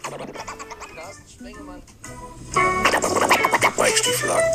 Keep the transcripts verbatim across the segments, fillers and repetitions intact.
Carsten Sprengemann. Mike Stieflagen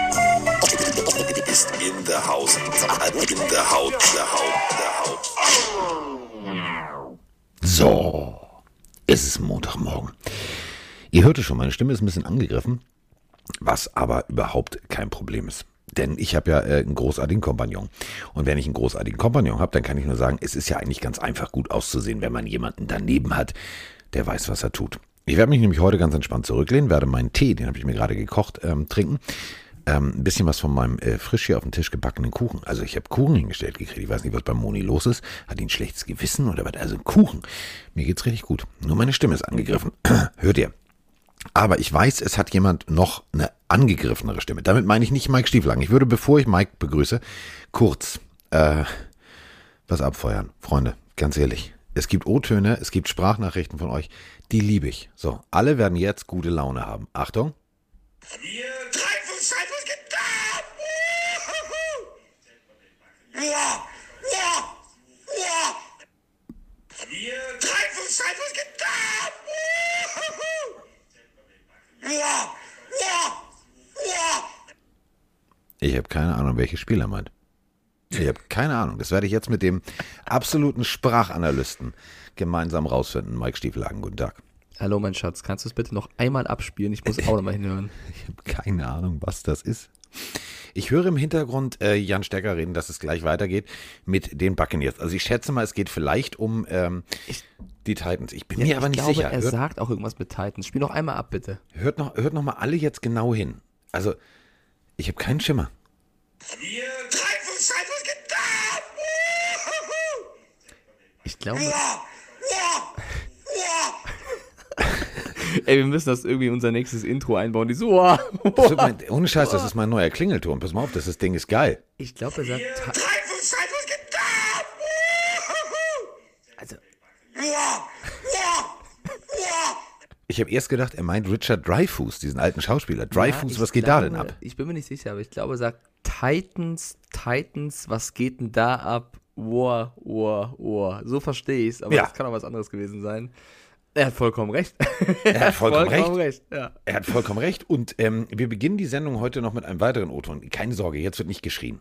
ist in der Haus. In der Haut, der Haut, der Haut. So, es ist Montagmorgen. Ihr hörte schon, meine Stimme ist ein bisschen angegriffen, was aber überhaupt kein Problem ist. Denn ich habe ja äh, einen großartigen Kompagnon. Und wenn ich einen großartigen Kompagnon habe, dann kann ich nur sagen, es ist ja eigentlich ganz einfach gut auszusehen, wenn man jemanden daneben hat, der weiß, was er tut. Ich werde mich nämlich heute ganz entspannt zurücklehnen, werde meinen Tee, den habe ich mir gerade gekocht, ähm, trinken. Ähm, ein bisschen was von meinem äh, frisch hier auf den Tisch gebackenen Kuchen. Also ich habe Kuchen hingestellt gekriegt. Ich weiß nicht, was bei Moni los ist. Hat ihn ein schlechtes Gewissen oder was? Also Kuchen. Mir geht's richtig gut. Nur meine Stimme ist angegriffen. Hört ihr? Aber ich weiß, es hat jemand noch eine angegriffenere Stimme. Damit meine ich nicht Mike Stieflagen. Ich würde, bevor ich Mike begrüße, kurz äh, was abfeuern. Freunde, ganz ehrlich. Es gibt O-Töne, es gibt Sprachnachrichten von euch. Die liebe ich. So, alle werden jetzt gute Laune haben. Achtung. Wir drei von Cyprus getan! Ja! Ja! Ja! Wir drei von Cyprus getan! Ja! Ja! Ja! Ich habe keine Ahnung, welches Spiel er meint. Ich habe keine Ahnung. Das werde ich jetzt mit dem absoluten Sprachanalysten gemeinsam rausfinden. Mike Stieflagen, guten Tag. Hallo mein Schatz, kannst du es bitte noch einmal abspielen? Ich muss auch noch mal hinhören. Ich habe keine Ahnung, was das ist. Ich höre im Hintergrund äh, Jan Stecker reden, dass es gleich weitergeht mit den Buccaneers. Also ich schätze mal, es geht vielleicht um ähm, Ich- die Titans. Ich bin Ja, mir ich aber nicht glaube, sicher. er Hört, sagt auch irgendwas mit Titans. Spiel noch einmal ab, bitte. hört, noch, hört noch mal alle jetzt genau hin. Also, ich habe keinen Schimmer. Wir drei von Cyprus getan! Ich glaube, Ja! Ja! Ja! ey, wir müssen das irgendwie in unser nächstes Intro einbauen. Die so, wow. Das wird mein, ohne Scheiß, das ist mein neuer Klingelton. Pass mal auf, das, das Ding ist geil. Ich glaube, er sagt, Wir Ta- drei von Cyprus getan! also, Ja! Ja! Ja! Ich habe erst gedacht, er meint Richard Dreyfuss, diesen alten Schauspieler. Dreyfuss, ja, was ich geht da denn glaube, ab? Ich bin mir nicht sicher, aber ich glaube, er sagt Titans, Titans, was geht denn da ab? Wow, wow, wow. So verstehe ich es, aber Ja. das kann auch was anderes gewesen sein. Er hat vollkommen recht. Er hat vollkommen recht. Ja. Er hat vollkommen recht. Und ähm, wir beginnen die Sendung heute noch mit einem weiteren O-Ton. Keine Sorge, jetzt wird nicht geschrien.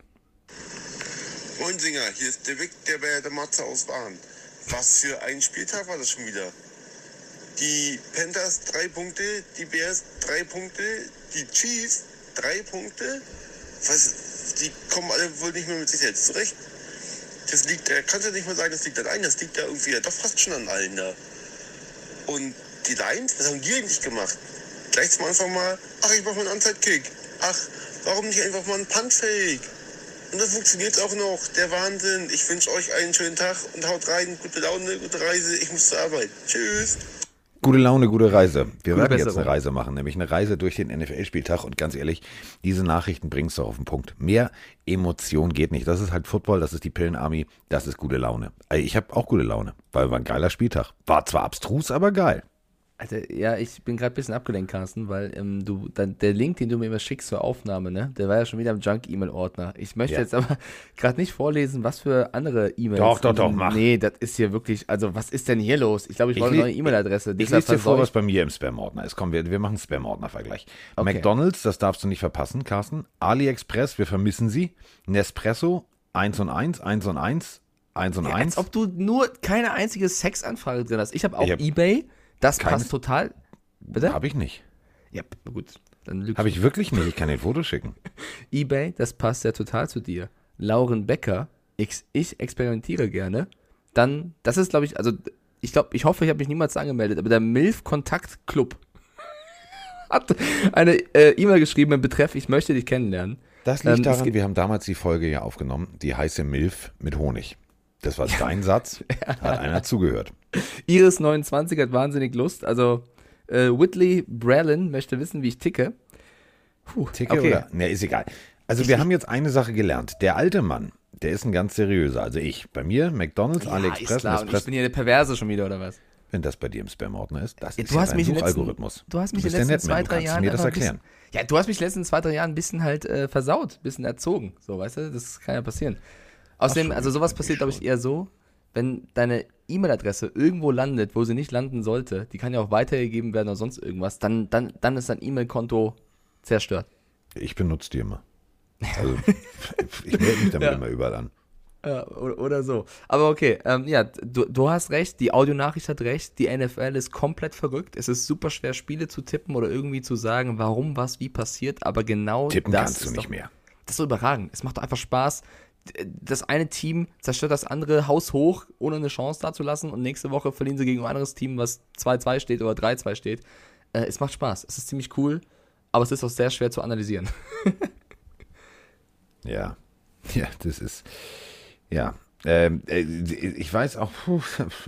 Moin Singer, hier ist der Vic, der bei der Matze aus Waren. Was für ein Spieltag war das schon wieder? Die Panthers drei Punkte, die Bears drei Punkte, die Chiefs drei Punkte. Was, die kommen alle wohl nicht mehr mit sich selbst zurecht. Das liegt, er kann ja nicht mal sagen, das liegt an einem, das liegt ja irgendwie ja doch fast schon an allen da. Und die Lions, was haben die eigentlich gemacht? Gleich zum Anfang mal, ach, ich mach mal einen Onside-Kick. Ach, warum nicht einfach mal einen Punt-Fake? Und das funktioniert auch noch. Der Wahnsinn. Ich wünsche euch einen schönen Tag und haut rein. Gute Laune, gute Reise. Ich muss zur Arbeit. Tschüss. Gute Laune, gute Reise. Wir Gute werden jetzt Besserung. eine Reise machen, nämlich eine Reise durch den N F L-Spieltag. Und ganz ehrlich, diese Nachrichten bringst du auf den Punkt. Mehr Emotion geht nicht. Das ist halt Football, das ist die Pillenarmy, das ist gute Laune. Also ich habe auch gute Laune, weil war ein geiler Spieltag. War zwar abstrus, aber geil. Also, ja, ich bin gerade ein bisschen abgelenkt, Carsten, weil ähm, du, dann, der Link, den du mir immer schickst zur Aufnahme, ne, der war ja schon wieder im Junk-E-Mail-Ordner. Ich möchte Ja. jetzt aber gerade nicht vorlesen, was für andere E-Mails. Doch, doch, doch, mach. Nee, das ist hier wirklich, also was ist denn hier los? Ich glaube, ich Ich brauche eine le- neue E-Mail-Adresse. Ich Deshalb lese dir vor, versau was bei mir im Spam-Ordner ist. Komm, wir, wir machen einen Spam-Ordner-Vergleich. Okay. McDonald's, das darfst du nicht verpassen, Carsten. AliExpress, wir vermissen sie. Nespresso, eins und eins, eins und eins, eins und Ja, eins. als ob du nur keine einzige Sexanfrage drin hast. Ich habe auch Ich hab eBay, das keine- passt total. Bitte? Habe ich nicht. Ja, gut, dann lügst Habe ich wirklich nicht. Ich kann dir ein Foto schicken. eBay, das passt ja total zu dir. Lauren Becker, ich, ich experimentiere gerne. Dann, das ist, glaube ich, also ich glaube, ich hoffe, ich habe mich niemals angemeldet, aber der MILF Kontakt Club hat eine äh, E-Mail geschrieben im Betreff, ich möchte dich kennenlernen. Das liegt Ähm, es daran, gibt- wir haben damals die Folge ja aufgenommen, die heiße Milf mit Honig. Das war dein Satz, hat einer zugehört. Iris neunundzwanzig hat wahnsinnig Lust, also äh, Whitley Bralin möchte wissen, wie ich ticke. Puh, Ticke okay. oder? Ne, ist egal. Also wir haben jetzt eine Sache gelernt. Der alte Mann, der ist ein ganz seriöser. Also ich, bei mir, McDonald's, Ja, AliExpress, ist klar. Und ich Nespresso. bin hier eine Perverse schon wieder, oder was? Wenn das bei dir im Spam-Ordner ist, das Ja, ist du ja hast dein mich in den letzten, Suchalgorithmus. du hast mich Du in bist den der letzten zwei, Netman, drei du kannst Jahren mir das einfach ein erklären. Bisschen, ja, du hast mich in den letzten zwei, drei Jahren ein bisschen halt äh, versaut, ein bisschen erzogen. So, weißt du, das kann ja passieren. Außerdem, schon, also sowas irgendwie passiert, glaube ich, schon. eher so, wenn deine E-Mail-Adresse irgendwo landet, wo sie nicht landen sollte, die kann ja auch weitergegeben werden oder sonst irgendwas, dann, dann, dann ist dein E-Mail-Konto zerstört. Ich benutze die immer. Also, ich melde mich damit Ja. immer überall an. Ja, oder, oder so. Aber okay, ähm, ja, du, du hast recht, die Audionachricht hat recht, die N F L ist komplett verrückt. Es ist super schwer, Spiele zu tippen oder irgendwie zu sagen, warum was wie passiert, aber genau Tippen das kannst du ist nicht doch, mehr. das ist so überragend. Es macht doch einfach Spaß. Das eine Team zerstört das andere haushoch, ohne eine Chance dazulassen und nächste Woche verlieren sie gegen ein anderes Team, was zwei zwei steht oder drei zwei steht. Äh, es macht Spaß, es ist ziemlich cool, aber es ist auch sehr schwer zu analysieren. Ja, ja, das ist, ja, ähm, äh, ich weiß auch, puh,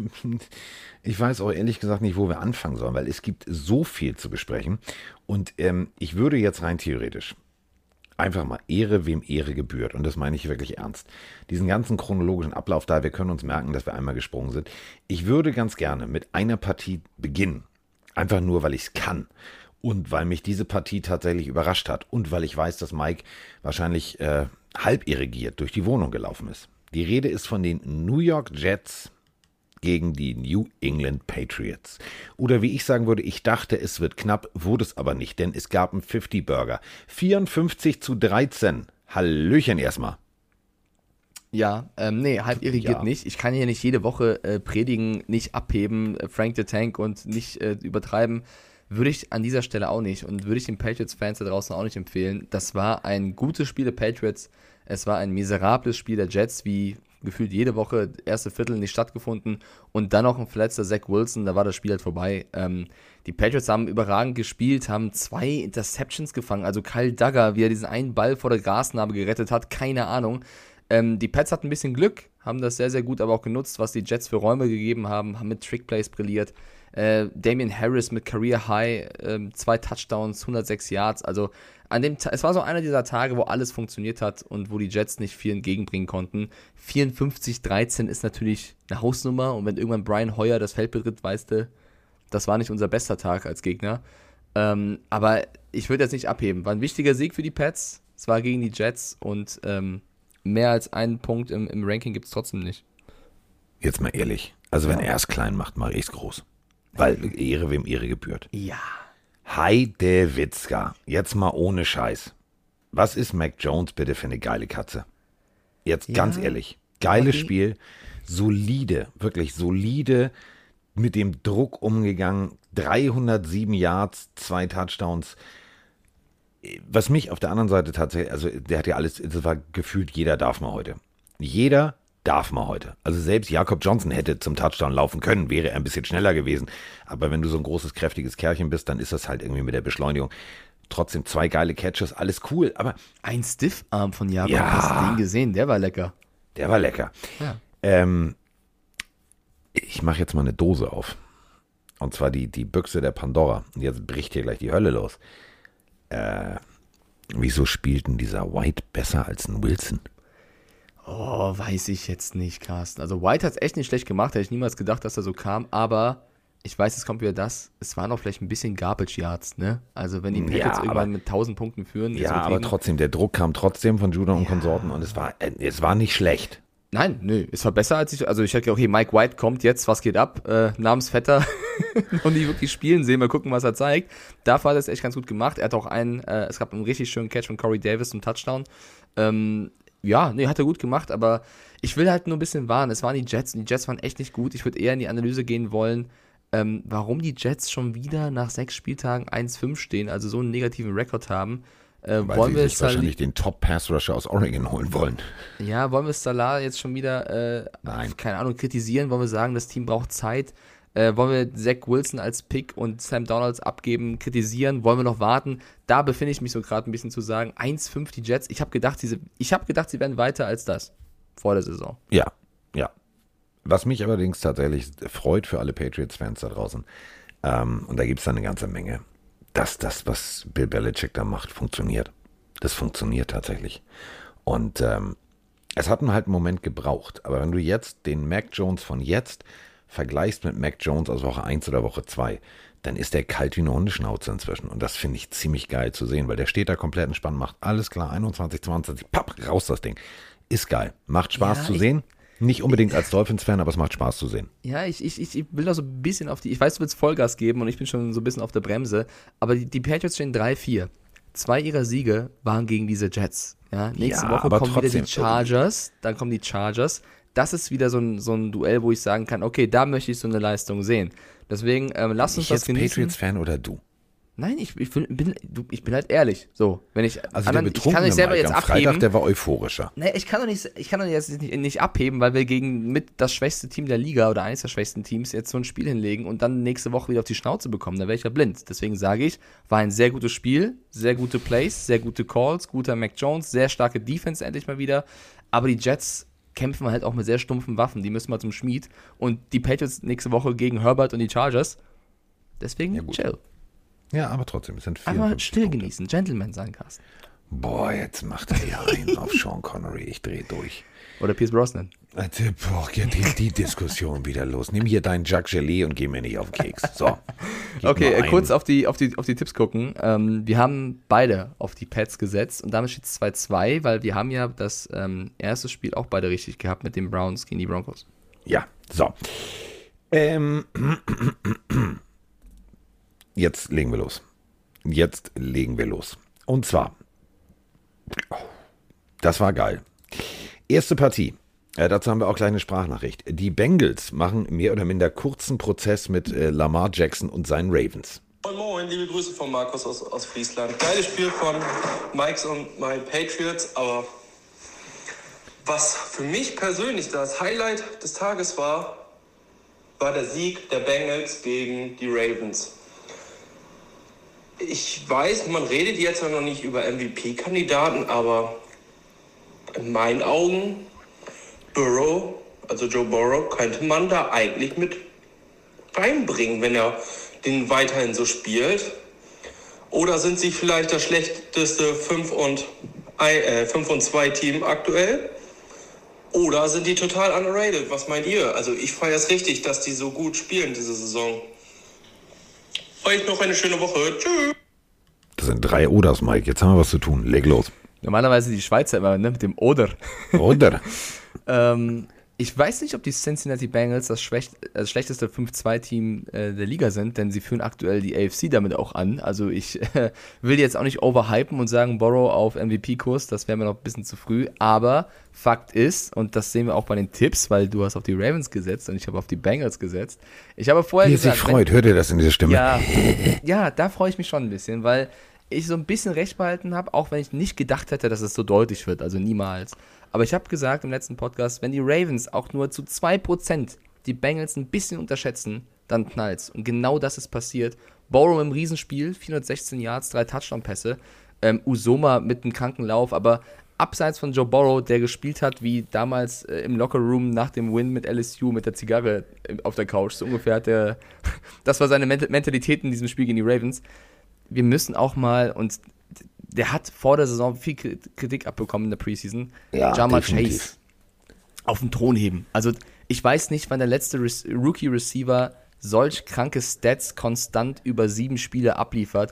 ich weiß auch ehrlich gesagt nicht, wo wir anfangen sollen, weil es gibt so viel zu besprechen und ähm, ich würde jetzt rein theoretisch einfach mal Ehre, wem Ehre gebührt und das meine ich wirklich ernst. Diesen ganzen chronologischen Ablauf da, wir können uns merken, dass wir einmal gesprungen sind. Ich würde ganz gerne mit einer Partie beginnen, einfach nur, weil ich es kann. Und weil mich diese Partie tatsächlich überrascht hat und weil ich weiß, dass Mike wahrscheinlich äh, halb irrigiert durch die Wohnung gelaufen ist. Die Rede ist von den New York Jets gegen die New England Patriots. Oder wie ich sagen würde, ich dachte, es wird knapp, wurde es aber nicht, denn es gab einen fünfzig Burger. vierundfünfzig zu dreizehn. Hallöchen erstmal. Ja, ähm, nee, halb irrigiert Ja. nicht. Ich kann hier nicht jede Woche äh, predigen, nicht abheben, äh, Frank the Tank und nicht äh, übertreiben. Würde ich an dieser Stelle auch nicht und würde ich den Patriots-Fans da draußen auch nicht empfehlen. Das war ein gutes Spiel der Patriots. Es war ein miserables Spiel der Jets, wie gefühlt jede Woche, erste Viertel nicht stattgefunden und dann noch ein verletzter Zach Wilson, da war das Spiel halt vorbei. Ähm, die Patriots haben überragend gespielt, haben zwei Interceptions gefangen, also Kyle Duggar, wie er diesen einen Ball vor der Grasnarbe gerettet hat, keine Ahnung. Ähm, die Pats hatten ein bisschen Glück, haben das sehr, sehr gut aber auch genutzt, was die Jets für Räume gegeben haben, haben mit Trickplays brilliert. Äh, Damian Harris mit Career High, ähm, zwei Touchdowns, hundertsechs Yards, also an dem Ta- es war so einer dieser Tage, wo alles funktioniert hat und wo die Jets nicht viel entgegenbringen konnten. vierundfünfzig dreizehn ist natürlich eine Hausnummer und wenn irgendwann Brian Hoyer das Feld betritt, weißt du, das war nicht unser bester Tag als Gegner. Ähm, aber ich würde jetzt nicht abheben. War ein wichtiger Sieg für die Pats, es war gegen die Jets und ähm, mehr als einen Punkt im, im Ranking gibt es trotzdem nicht. Jetzt mal ehrlich, also wenn er es klein macht, mache ich es groß. Weil Ehre wem Ehre gebührt. Ja. Heidewitzka, jetzt mal ohne Scheiß. Was ist Mac Jones bitte für eine geile Katze? Jetzt Ja. ganz ehrlich, geiles Okay. Spiel, solide, wirklich solide, mit dem Druck umgegangen, dreihundertsieben Yards, zwei Touchdowns. Was mich auf der anderen Seite tatsächlich, also der hat ja alles, das war gefühlt, jeder darf mal heute. Jeder darf mal heute. Also selbst Jakob Johnson hätte zum Touchdown laufen können, wäre er ein bisschen schneller gewesen. Aber wenn du so ein großes, kräftiges Kerlchen bist, dann ist das halt irgendwie mit der Beschleunigung. Trotzdem zwei geile Catches, alles cool. Aber Ein Stiffarm von Jakob, Ja. hast du den gesehen? Der war lecker. der war lecker. Ja. Ähm, ich mache jetzt mal eine Dose auf. Und zwar die, die Büchse der Pandora. Und jetzt bricht hier gleich die Hölle los. Äh, wieso spielt denn dieser White besser als ein Wilson? Oh, weiß ich jetzt nicht, Carsten. Also White hat es echt nicht schlecht gemacht, hätte ich niemals gedacht, dass er so kam, aber ich weiß, es kommt wieder das, es waren auch vielleicht ein bisschen Garbage Yards, ne? Also wenn die Ja, Patriots aber- irgendwann mit tausend Punkten führen. Ja, so aber kriegen- trotzdem, der Druck kam trotzdem von Judah und Ja. Konsorten und es war, äh, es war nicht schlecht. Nein, nö, es war besser als ich, also ich hätte okay, Mike White kommt jetzt, was geht ab? Äh, Namensvetter und die wirklich spielen sehen, mal gucken, was er zeigt. Dafür hat er es echt ganz gut gemacht. Er hat auch einen, äh, es gab einen richtig schönen Catch von Corey Davis zum Touchdown. Ähm, ja, nee, hat er gut gemacht, aber ich will halt nur ein bisschen warnen. Es waren die Jets und die Jets waren echt nicht gut. Ich würde eher in die Analyse gehen wollen, ähm, warum die Jets schon wieder nach sechs Spieltagen eins fünf stehen, also so einen negativen Rekord haben. Äh, Weil wollen sie wir sich Sal- wahrscheinlich den Top-Pass-Rusher aus Oregon holen wollen. ja, wollen wir Salah jetzt schon wieder, äh, Nein. keine Ahnung, kritisieren? Wollen wir sagen, das Team braucht Zeit? Äh, wollen wir Zach Wilson als Pick und Sam Donalds abgeben, kritisieren? Wollen wir noch warten? Da befinde ich mich so gerade ein bisschen zu sagen, eins fünf die Jets. Ich habe gedacht, diese, ich habe gedacht, sie werden weiter als das vor der Saison. Ja, ja. Was mich allerdings tatsächlich freut für alle Patriots-Fans da draußen, ähm, und da gibt es dann eine ganze Menge, dass das, was Bill Belichick da macht, funktioniert. Das funktioniert tatsächlich. Und ähm, es hat halt einen Moment gebraucht. Aber wenn du jetzt den Mac Jones von jetzt vergleichst mit Mac Jones aus Woche eins oder Woche zwei, dann ist der kalt wie eine Hundeschnauze inzwischen. Und das finde ich ziemlich geil zu sehen, weil der steht da komplett entspannt, macht alles klar, einundzwanzig, zwanzig, papp, raus das Ding. Ist geil. Macht Spaß Ja, zu ich- sehen. Nicht unbedingt als Dolphins-Fan, aber es macht Spaß zu sehen. Ja, ich, ich, ich will da so ein bisschen auf die, ich weiß, du willst Vollgas geben und ich bin schon so ein bisschen auf der Bremse, aber die, die Patriots stehen drei vier. Zwei ihrer Siege waren gegen diese Jets. Ja, nächste Ja, Woche aber kommen trotzdem. wieder die Chargers, dann kommen die Chargers. Das ist wieder so ein, so ein Duell, wo ich sagen kann, okay, da möchte ich so eine Leistung sehen. Deswegen, ähm, lass uns Ich das jetzt genießen. Patriots-Fan oder du? Nein, ich, ich, bin, du, ich bin halt ehrlich. So, wenn ich, Also anderen, der ich kann betrunkene nicht selber Mike jetzt am abheben. Freitag, der war euphorischer. Nee, ich kann doch nicht, ich kann doch jetzt nicht, nicht abheben, weil wir gegen mit das schwächste Team der Liga oder eines der schwächsten Teams jetzt so ein Spiel hinlegen und dann nächste Woche wieder auf die Schnauze bekommen. Da wäre ich ja blind. Deswegen sage ich, war ein sehr gutes Spiel, sehr gute Plays, sehr gute Calls, guter Mac Jones, sehr starke Defense endlich mal wieder. Aber die Jets kämpfen halt auch mit sehr stumpfen Waffen. Die müssen mal zum Schmied. Und die Patriots nächste Woche gegen Herbert und die Chargers. Deswegen Ja, gut. chill. Ja, aber trotzdem, es sind Einfach vierundfünfzig still Punkte. genießen, Gentleman sein, Carsten. Boah, jetzt macht er ja einen auf Sean Connery. Ich drehe durch. Oder Pierce Brosnan. Also, boah, geht die, die Diskussion wieder los. Nimm hier deinen Jacques Gelee und geh mir nicht auf den Keks. So. Gib Okay, mal äh, einen. kurz auf die, auf, die, auf die Tipps gucken. Ähm, wir haben beide auf die Pats gesetzt und damit steht es zwei zwei, weil wir haben ja das ähm, erste Spiel auch beide richtig gehabt mit den Browns gegen die Broncos. Ja, so. Ähm, jetzt legen wir los. Jetzt legen wir los. Und zwar, das war geil. Erste Partie. Äh, dazu haben wir auch gleich eine Sprachnachricht. Die Bengals machen mehr oder minder kurzen Prozess mit äh, Lamar Jackson und seinen Ravens. Moin Moin, liebe Grüße von Markus aus, aus Friesland. Geiles Spiel von Mikes und meinen Patriots, aber was für mich persönlich das Highlight des Tages war, war der Sieg der Bengals gegen die Ravens. Ich weiß, man redet jetzt noch nicht über M V P-Kandidaten, aber in meinen Augen, Burrow, also Joe Burrow, könnte man da eigentlich mit reinbringen, wenn er den weiterhin so spielt. Oder sind sie vielleicht das schlechteste fünf und zwei Team aktuell? Oder sind die total underrated? Was meint ihr? Also ich feiere es richtig, dass die so gut spielen diese Saison. Euch noch eine schöne Woche. Tschüss. Das sind drei Oders, Mike. Jetzt haben wir was zu tun. Leg los. Normalerweise die Schweizer immer, ne, mit dem Oder. Oder? ähm, ich weiß nicht, ob die Cincinnati Bengals das, schwäch- das schlechteste fünf zwei Team äh, der Liga sind, denn sie führen aktuell die A F C damit auch an. Also ich äh, will jetzt auch nicht overhypen und sagen, Burrow auf M V P-Kurs, das wäre mir noch ein bisschen zu früh. Aber Fakt ist, und das sehen wir auch bei den Tipps, weil du hast auf die Ravens gesetzt und ich habe auf die Bengals gesetzt. Ich habe vorher Wie er sich gesagt, freut. Hört ihr das in dieser Stimme? ja, ja, da freue ich mich schon ein bisschen, weil ich so ein bisschen recht behalten habe, auch wenn ich nicht gedacht hätte, dass es so deutlich wird, also niemals. Aber ich habe gesagt im letzten Podcast, wenn die Ravens auch nur zu zwei Prozent die Bengals ein bisschen unterschätzen, dann knallt's. Und genau das ist passiert. Burrow im Riesenspiel, vierhundertsechzehn Yards, drei Touchdown-Pässe, ähm, Uzoma mit einem kranken Lauf, aber abseits von Joe Burrow, der gespielt hat wie damals äh, im Lockerroom nach dem Win mit L S U mit der Zigarre äh, auf der Couch, so ungefähr hat der, das war seine Ment- Mentalität in diesem Spiel gegen die Ravens. Wir müssen auch mal, und der hat vor der Saison viel Kritik abbekommen in der Preseason, Ja, Ja'Marr definitiv. Chase auf den Thron heben. Also ich weiß nicht, wann der letzte Re- Rookie-Receiver solch kranke Stats konstant über sieben Spiele abliefert.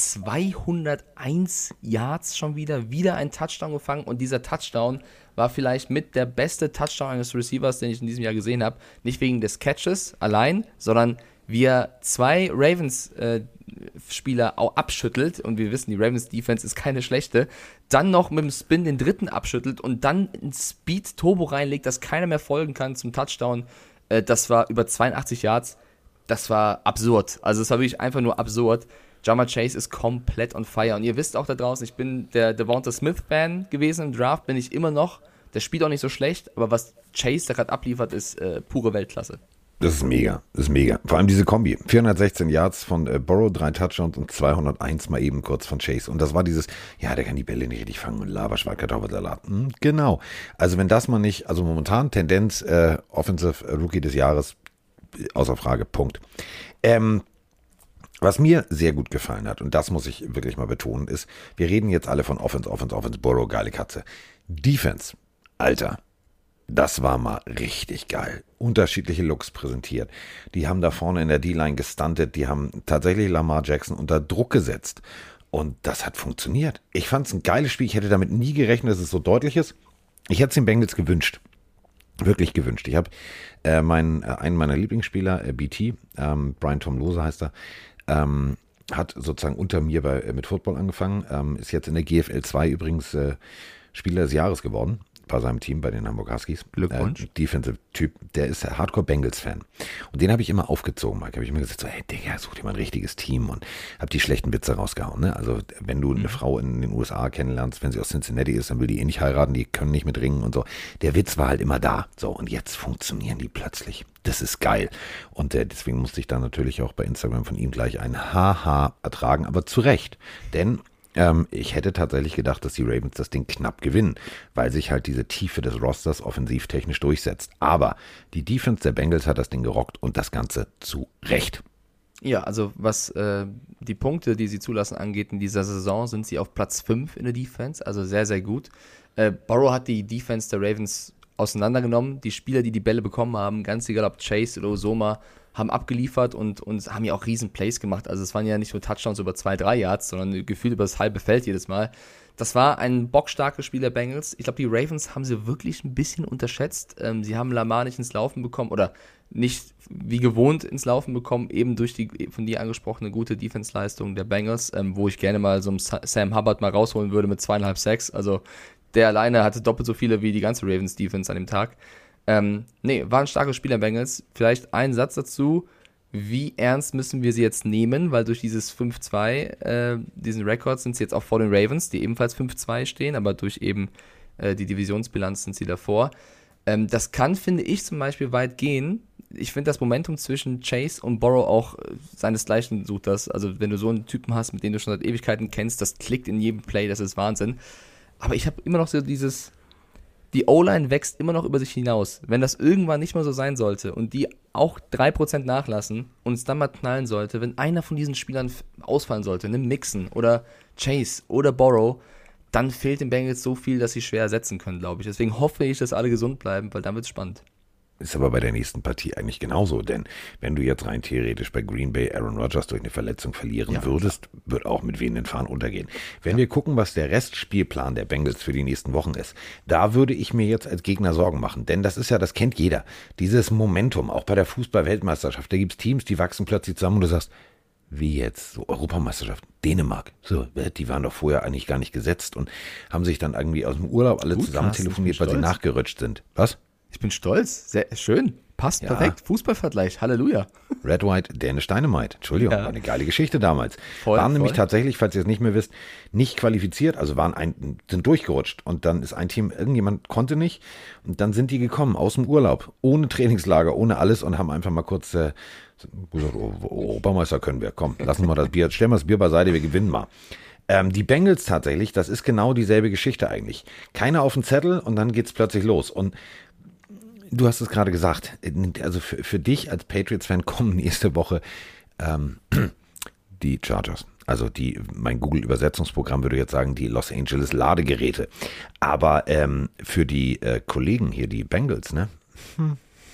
zweihunderteins Yards schon wieder, wieder ein Touchdown gefangen und dieser Touchdown war vielleicht mit der beste Touchdown eines Receivers, den ich in diesem Jahr gesehen habe. Nicht wegen des Catches allein, sondern wie er zwei Ravens-Spieler auch abschüttelt, und wir wissen, die Ravens-Defense ist keine schlechte, dann noch mit dem Spin den dritten abschüttelt und dann ein Speed-Turbo reinlegt, dass keiner mehr folgen kann zum Touchdown. Äh, das war über zweiundachtzig Yards. Das war absurd. Also es war wirklich einfach nur absurd. Ja'Marr Chase ist komplett on fire. Und ihr wisst auch da draußen, ich bin der Devonta Smith-Fan gewesen im Draft, bin ich immer noch. Der spielt auch nicht so schlecht, aber was Chase da gerade abliefert, ist äh, pure Weltklasse. Das ist mega, das ist mega. Vor allem diese Kombi. vierhundertsechzehn Yards von äh, Burrow, drei Touchdowns und zweihunderteins mal eben kurz von Chase. Und das war dieses, ja, der kann die Bälle nicht richtig fangen und Laberschwein, Kartoffelsalat. Hm, genau. Also wenn das mal nicht, also momentan Tendenz äh, Offensive Rookie des Jahres, außer Frage, Punkt. Ähm, was mir sehr gut gefallen hat, und das muss ich wirklich mal betonen, ist, wir reden jetzt alle von Offense, Offense, Offense, Burrow, geile Katze. Defense, Alter. Das war mal richtig geil. Unterschiedliche Looks präsentiert. Die haben da vorne in der D-Line gestuntet. Die haben tatsächlich Lamar Jackson unter Druck gesetzt. Und das hat funktioniert. Ich fand es ein geiles Spiel. Ich hätte damit nie gerechnet, dass es so deutlich ist. Ich hätte es den Bengals gewünscht. Wirklich gewünscht. Ich habe äh, meinen, äh, einen meiner Lieblingsspieler, äh, B T, ähm, Brian Tom Lose heißt er, ähm, hat sozusagen unter mir bei, äh, mit Football angefangen, ähm, ist jetzt in der G F L zwei übrigens äh, Spieler des Jahres geworden. Bei seinem Team, bei den Hamburg Huskies. Glückwunsch. Äh, Defensive-Typ, der ist Hardcore-Bengals-Fan. Und den habe ich immer aufgezogen, Mike. Habe ich immer gesagt, so, hey Digga, such dir mal ein richtiges Team und habe die schlechten Witze rausgehauen. Ne? Also wenn du eine mhm. Frau in den U S A kennenlernst, wenn sie aus Cincinnati ist, dann will die eh nicht heiraten, die können nicht mit ringen und so. Der Witz war halt immer da. So, und jetzt funktionieren die plötzlich. Das ist geil. Und äh, deswegen musste ich dann natürlich auch bei Instagram von ihm gleich ein Haha ertragen, aber zu Recht. Denn Ähm, ich hätte tatsächlich gedacht, dass die Ravens das Ding knapp gewinnen, weil sich halt diese Tiefe des Rosters offensivtechnisch durchsetzt. Aber die Defense der Bengals hat das Ding gerockt und das Ganze zu Recht. Ja, also was äh, die Punkte, die sie zulassen, angeht, in dieser Saison sind sie auf Platz fünf in der Defense, also sehr, sehr gut. Äh, Burrow hat die Defense der Ravens auseinandergenommen. Die Spieler, die die Bälle bekommen haben, ganz egal ob Chase oder Uzomah, haben abgeliefert und, und haben ja auch riesen Plays gemacht. Also es waren ja nicht nur Touchdowns über zwei, drei Yards, sondern gefühlt über das halbe Feld jedes Mal. Das war ein bockstarkes Spiel der Bengals. Ich glaube, die Ravens haben sie wirklich ein bisschen unterschätzt. Ähm, sie haben Lamar nicht ins Laufen bekommen oder nicht wie gewohnt ins Laufen bekommen, eben durch die von dir angesprochene gute Defense-Leistung der Bengals, ähm, wo ich gerne mal so einen Sam Hubbard mal rausholen würde mit zweieinhalb Sacks. Also der alleine hatte doppelt so viele wie die ganze Ravens-Defense an dem Tag. Ähm, nee, war ein starkes Spiel der Bengals. Vielleicht ein Satz dazu. Wie ernst müssen wir sie jetzt nehmen? Weil durch dieses fünf zwei, äh, diesen Rekord sind sie jetzt auch vor den Ravens, die ebenfalls fünf zwei stehen, aber durch eben äh, die Divisionsbilanz sind sie davor. Ähm, das kann, finde ich, zum Beispiel weit gehen. Ich finde das Momentum zwischen Chase und Burrow auch äh, seinesgleichen sucht das. Also wenn du so einen Typen hast, mit dem du schon seit Ewigkeiten kennst, das klickt in jedem Play, das ist Wahnsinn. Aber ich habe immer noch so dieses... Die O-Line wächst immer noch über sich hinaus. Wenn das irgendwann nicht mehr so sein sollte und die auch drei Prozent nachlassen und es dann mal knallen sollte, wenn einer von diesen Spielern ausfallen sollte, ne, Mixon oder Chase oder Burrow, dann fehlt den Bengals so viel, dass sie schwer ersetzen können, glaube ich. Deswegen hoffe ich, dass alle gesund bleiben, weil dann wird es spannend. Ist aber bei der nächsten Partie eigentlich genauso, denn wenn du jetzt rein theoretisch bei Green Bay Aaron Rodgers durch eine Verletzung verlieren ja, würdest, wird auch mit wehenden Fahnen untergehen. Wenn ja. wir gucken, was der Restspielplan der Bengals für die nächsten Wochen ist, da würde ich mir jetzt als Gegner Sorgen machen, denn das ist ja, das kennt jeder, dieses Momentum, auch bei der Fußball-Weltmeisterschaft, da gibt es Teams, die wachsen plötzlich zusammen und du sagst, wie jetzt, so Europameisterschaft, Dänemark, so, die waren doch vorher eigentlich gar nicht gesetzt und haben sich dann irgendwie aus dem Urlaub alle Gut, zusammen telefoniert, weil sie nachgerutscht sind. Was? Ich bin stolz. Sehr schön. Passt ja. Perfekt. Fußballvergleich. Halleluja. Red, White, Danish Dynamite. Entschuldigung, ja. war eine geile Geschichte damals. Voll, waren voll. nämlich tatsächlich, falls ihr es nicht mehr wisst, nicht qualifiziert, also waren ein, sind durchgerutscht. Und dann ist ein Team, irgendjemand konnte nicht. Und dann sind die gekommen aus dem Urlaub, ohne Trainingslager, ohne alles und haben einfach mal kurz äh, gesagt, oh, Europameister können wir. Komm, lassen wir das Bier, stellen wir das Bier beiseite, wir gewinnen mal. Ähm, die Bengals tatsächlich, das ist genau dieselbe Geschichte eigentlich. Keiner auf den Zettel und dann geht's plötzlich los. Und du hast es gerade gesagt, also für, für dich als Patriots-Fan kommen nächste Woche ähm, die Chargers. Also die, mein Google-Übersetzungsprogramm würde jetzt sagen, die Los Angeles Ladegeräte. Aber ähm, für die äh, Kollegen hier, die Bengals, ne? Hm.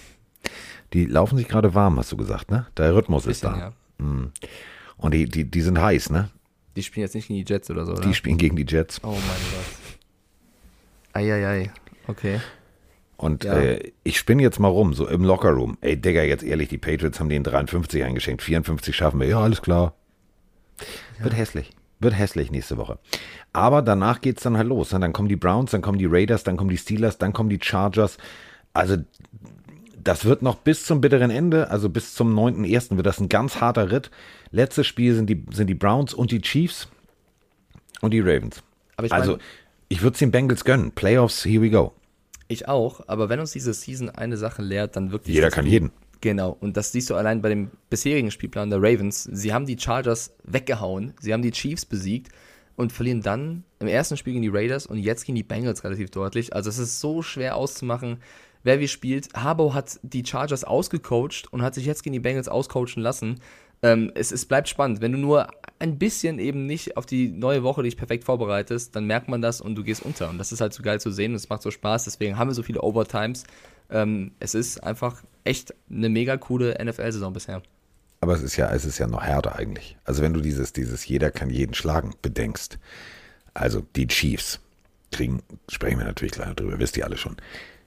Die laufen sich gerade warm, hast du gesagt, ne? Der Rhythmus Bisschen, ist da. Ja. Hm. Und die, die, die sind heiß, ne? Die spielen jetzt nicht gegen die Jets oder so, oder? Die spielen gegen die Jets. Oh mein Gott. Eieiei, okay. Und ja. äh, ich spinne jetzt mal rum, so im Lockerroom. Ey, Digga, jetzt ehrlich, die Patriots haben denen dreiundfünfzig eingeschenkt, vierundfünfzig schaffen wir. Ja, alles klar. Ja. Wird hässlich. Wird hässlich nächste Woche. Aber danach geht's dann halt los. Dann kommen die Browns, dann kommen die Raiders, dann kommen die Steelers, dann kommen die Chargers. Also das wird noch bis zum bitteren Ende, also bis zum neunten ersten wird das ein ganz harter Ritt. Letztes Spiel sind die, sind die Browns und die Chiefs und die Ravens. Aber ich also mein, ich würde es den Bengals gönnen. Playoffs, here we go. Ich auch, aber wenn uns diese Season eine Sache lehrt, dann wirklich... Jeder kann jeden. Genau, und das siehst du allein bei dem bisherigen Spielplan der Ravens. Sie haben die Chargers weggehauen, sie haben die Chiefs besiegt und verlieren dann im ersten Spiel gegen die Raiders und jetzt gegen die Bengals relativ deutlich. Also es ist so schwer auszumachen, wer wie spielt. Harbaugh hat die Chargers ausgecoacht und hat sich jetzt gegen die Bengals auscoachen lassen. Ähm, es, es bleibt spannend. Wenn du nur ein bisschen eben nicht auf die neue Woche dich perfekt vorbereitest, dann merkt man das und du gehst unter. Und das ist halt so geil zu sehen und es macht so Spaß. Deswegen haben wir so viele Overtimes. Ähm, es ist einfach echt eine mega coole N F L-Saison bisher. Aber es ist ja, es ist ja noch härter eigentlich. Also wenn du dieses, dieses jeder kann jeden schlagen bedenkst. Also die Chiefs kriegen, sprechen wir natürlich gleich drüber, wisst ihr alle schon.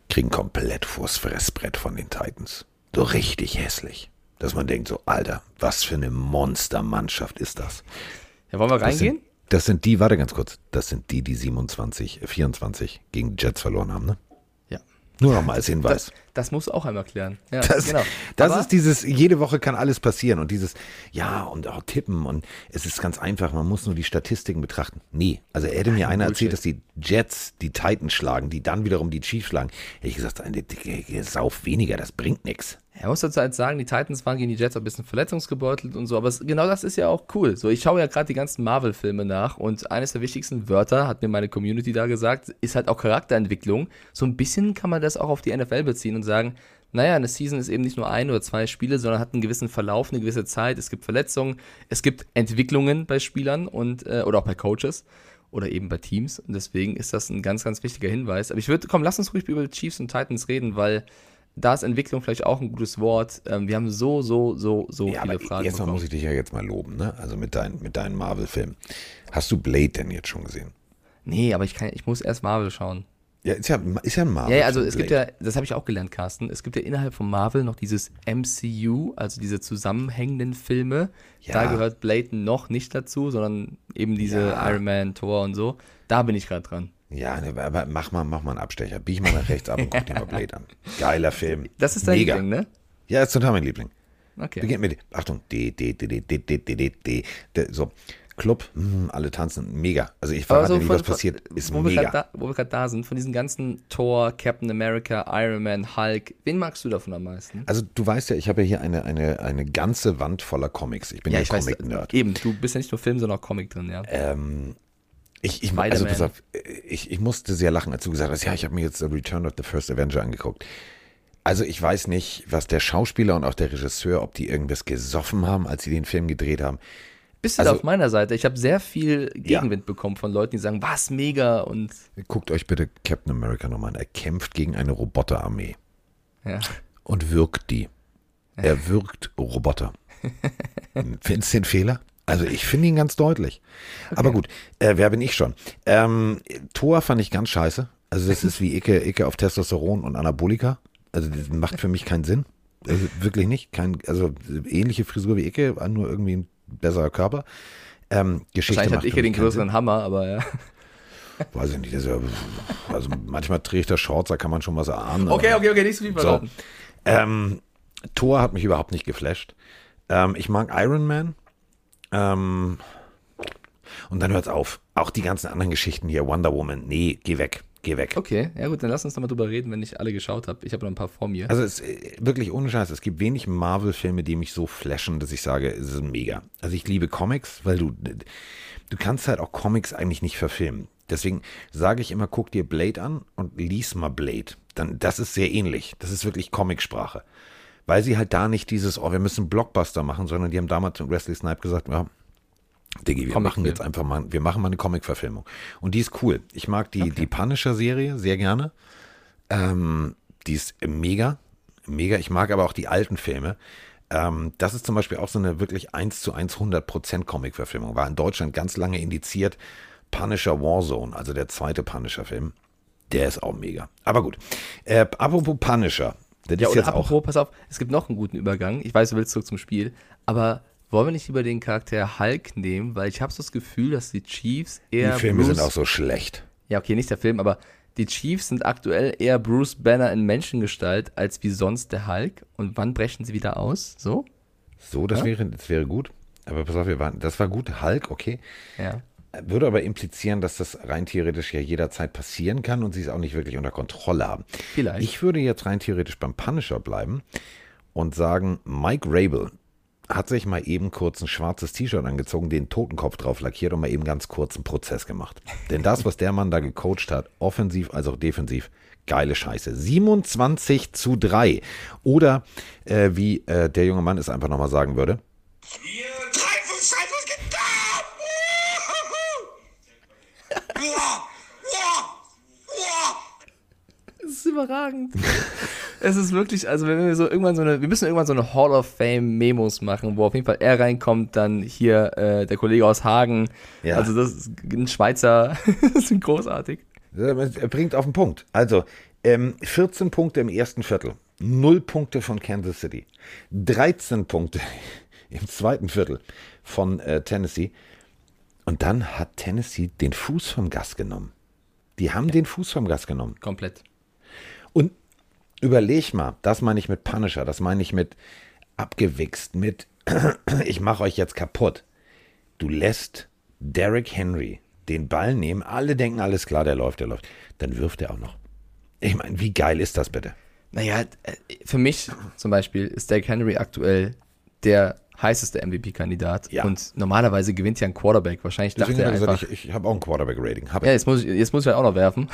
kriegen komplett vors Fressbrett von den Titans. So richtig hässlich. Dass man denkt so, Alter, was für eine Monstermannschaft ist das? Ja, wollen wir Das reingehen? sind, das sind die, warte ganz kurz, das sind die, die siebenundzwanzig, vierundzwanzig gegen die Jets verloren haben, ne? Ja. Nur noch mal als Hinweis. Das, das musst du auch einmal klären. Ja, Das, genau. das Aber- ist dieses, jede Woche kann alles passieren und dieses, ja, und auch tippen und es ist ganz einfach, man muss nur die Statistiken betrachten. Nee, also hätte mir einer erzählt, dass die Jets die Titans schlagen, die dann wiederum die Chiefs schlagen, hätte ich gesagt, eine dicke Sauf weniger, das bringt nichts. Er muss dazu halt sagen, die Titans waren gegen die Jets auch ein bisschen verletzungsgebeutelt und so, aber es, genau das ist ja auch cool. So, ich schaue ja gerade die ganzen Marvel-Filme nach und eines der wichtigsten Wörter, hat mir meine Community da gesagt, ist halt auch Charakterentwicklung. So ein bisschen kann man das auch auf die N F L beziehen und sagen, naja, eine Season ist eben nicht nur ein oder zwei Spiele, sondern hat einen gewissen Verlauf, eine gewisse Zeit. Es gibt Verletzungen, es gibt Entwicklungen bei Spielern und äh, oder auch bei Coaches oder eben bei Teams. Und deswegen ist das ein ganz, ganz wichtiger Hinweis. Aber ich würde, komm, lass uns ruhig über die Chiefs und Titans reden, weil da ist Entwicklung vielleicht auch ein gutes Wort. Ähm, wir haben so, so, so, so Ja, viele aber Fragen erstmal bekommen. muss ich dich ja jetzt mal loben, ne? Also mit, dein, mit deinen Marvel-Filmen. Hast du Blade denn jetzt schon gesehen? Nee, aber ich, kann, ich muss erst Marvel schauen. Ja, ist ja, ist ja ein Marvel. Ja, ja, also es gibt ja, das habe ich auch gelernt, Carsten, es gibt ja innerhalb von Marvel noch dieses M C U, also diese zusammenhängenden Filme. Ja. Da gehört Blade noch nicht dazu, sondern eben diese Ja. Iron Man, Thor und so. Da bin ich gerade dran. Ja, ne, aber mach mal, mach mal einen Abstecher. Bieg mal nach rechts ab und guck dir mal Blade an. Geiler Film. Das ist dein Mega. Liebling, ne? Ja, ist total mein Liebling. Okay. Beginnt mit, Achtung, D, D, D, D, D, D, D, D, D, D, so. Club, hm, alle tanzen, mega. Also ich Aber verrate so nicht, von- was passiert, ist wo wir mega. grad da, wo wir gerade da sind, von diesen ganzen Thor, Captain America, Iron Man, Hulk, wen magst du davon am meisten? Also du weißt ja, ich habe ja hier eine, eine, eine ganze Wand voller Comics. Ich bin ja, ich weiß, Comic-Nerd. eben, du bist ja nicht nur Film, sondern auch Comic drin, ja. Ähm, ich, ich, also, Spider-Man. pass auf, ich, ich musste sehr lachen, als du gesagt hast, ja, ich habe mir jetzt The Return of the First Avenger angeguckt. Also ich weiß nicht, was der Schauspieler und auch der Regisseur, ob die irgendwas gesoffen haben, als sie den Film gedreht haben. Bist du also- da auf meiner Seite? Ich habe sehr viel Gegenwind bekommen von Leuten, die sagen, was, mega und Guckt euch bitte Captain America nochmal an. Er kämpft gegen eine Roboterarmee ja. und wirkt die. Er wirkt Roboter. Findest du den Fehler? Also ich finde ihn ganz deutlich. Aber gut, äh, wer bin ich schon? Ähm, Thor fand ich ganz scheiße. Also das ist wie Icke, Icke auf Testosteron und Anabolika. Also das macht für mich keinen Sinn. Also wirklich nicht. Kein, also ähnliche Frisur wie Icke, nur irgendwie ein besserer Körper. Ähm, Geschichte Wahrscheinlich macht hat ich für ja mich den keinen größeren Hammer, aber ja. Sinn. Weiß ich nicht. Das ist ja, also manchmal trägt er Shorts, da kann man schon was erahnen. Okay, aber- okay, okay, nicht so viel So. verraten. Ähm, Thor hat mich überhaupt nicht geflasht. Ähm, ich mag Iron Man. Ähm, und dann hört's auf. Auch die ganzen anderen Geschichten hier, Wonder Woman, nee, geh weg, geh weg. Okay, ja gut, dann lass uns doch mal drüber reden, wenn ich alle geschaut habe. Ich habe noch ein paar vor mir. Also es ist wirklich ohne Scheiß, es gibt wenig Marvel-Filme, die mich so flashen, dass ich sage, es ist mega. Also ich liebe Comics, weil du, du kannst halt auch Comics eigentlich nicht verfilmen. Deswegen sage ich immer, guck dir Blade an und lies mal Blade. Dann, das ist sehr ähnlich. Das ist wirklich Comicsprache. Weil sie halt da nicht dieses, oh, wir müssen einen Blockbuster machen, sondern die haben damals mit Wesley Snipes gesagt, ja, Diggi, wir Comicfilm. machen jetzt einfach mal, wir machen mal eine Comic-Verfilmung. Und die ist cool. Ich mag die, die Punisher-Serie sehr gerne. Ähm, die ist mega, mega. Ich mag aber auch die alten Filme. Ähm, das ist zum Beispiel auch so eine wirklich eins zu eins hundert Prozent Comic-Verfilmung. War in Deutschland ganz lange indiziert. Punisher Warzone, also der zweite Punisher-Film. Der ist auch mega. Aber gut. Äh, apropos Punisher. Das Ja, ist und jetzt apropos, auch. pass auf, es gibt noch einen guten Übergang. Ich weiß, du willst zurück zum Spiel, aber wollen wir nicht lieber den Charakter Hulk nehmen, weil ich habe so das Gefühl, dass die Chiefs Die eher Filme Bruce, sind auch so schlecht. ja okay, nicht der Film, aber die Chiefs sind aktuell eher Bruce Banner in Menschengestalt als wie sonst der Hulk. Und wann brechen sie wieder aus? So? So, das, Ja? wäre, das wäre gut. Aber pass auf, wir waren, das war gut. Hulk, okay. Ja. Würde aber implizieren, dass das rein theoretisch ja jederzeit passieren kann und sie es auch nicht wirklich unter Kontrolle haben. Vielleicht. Ich würde jetzt rein theoretisch beim Punisher bleiben und sagen, Mike Rabel hat sich mal eben kurz ein schwarzes T-Shirt angezogen, den Totenkopf drauf lackiert und mal eben ganz kurz einen Prozess gemacht. Denn das, was der Mann da gecoacht hat, offensiv als auch defensiv, geile Scheiße. siebenundzwanzig zu drei. Oder äh, wie äh, der junge Mann es einfach nochmal sagen würde, drei, fünf, zwei, was geht da? Boah, boah, boah. Das ist überragend. Es ist wirklich, also wenn wir so irgendwann so eine, wir müssen irgendwann so eine Hall of Fame Memos machen, wo auf jeden Fall er reinkommt, dann hier äh, der Kollege aus Hagen. Ja. Also das ist ein Schweizer, das ist großartig. er bringt auf den Punkt. Also, Ähm, vierzehn Punkte im ersten Viertel, null Punkte von Kansas City, dreizehn Punkte im zweiten Viertel von äh, Tennessee. Und dann hat Tennessee den Fuß vom Gas genommen. Die haben den Fuß vom Gas genommen. Komplett. Und überleg mal, das meine ich mit Punisher, das meine ich mit abgewichst, mit ich mache euch jetzt kaputt. Du lässt Derrick Henry den Ball nehmen, alle denken, alles klar, der läuft, der läuft. Dann wirft er auch noch. Ich meine, wie geil ist das bitte? Naja, für mich zum Beispiel ist Derrick Henry aktuell der heißeste M V P-Kandidat. Ja. Und normalerweise gewinnt ja ein Quarterback. Wahrscheinlich Deswegen dachte er hat er einfach... gesagt, ich, ich habe auch ein Quarterback-Rating. Hab Ja, ich. jetzt muss ich, jetzt muss ich halt auch noch werfen.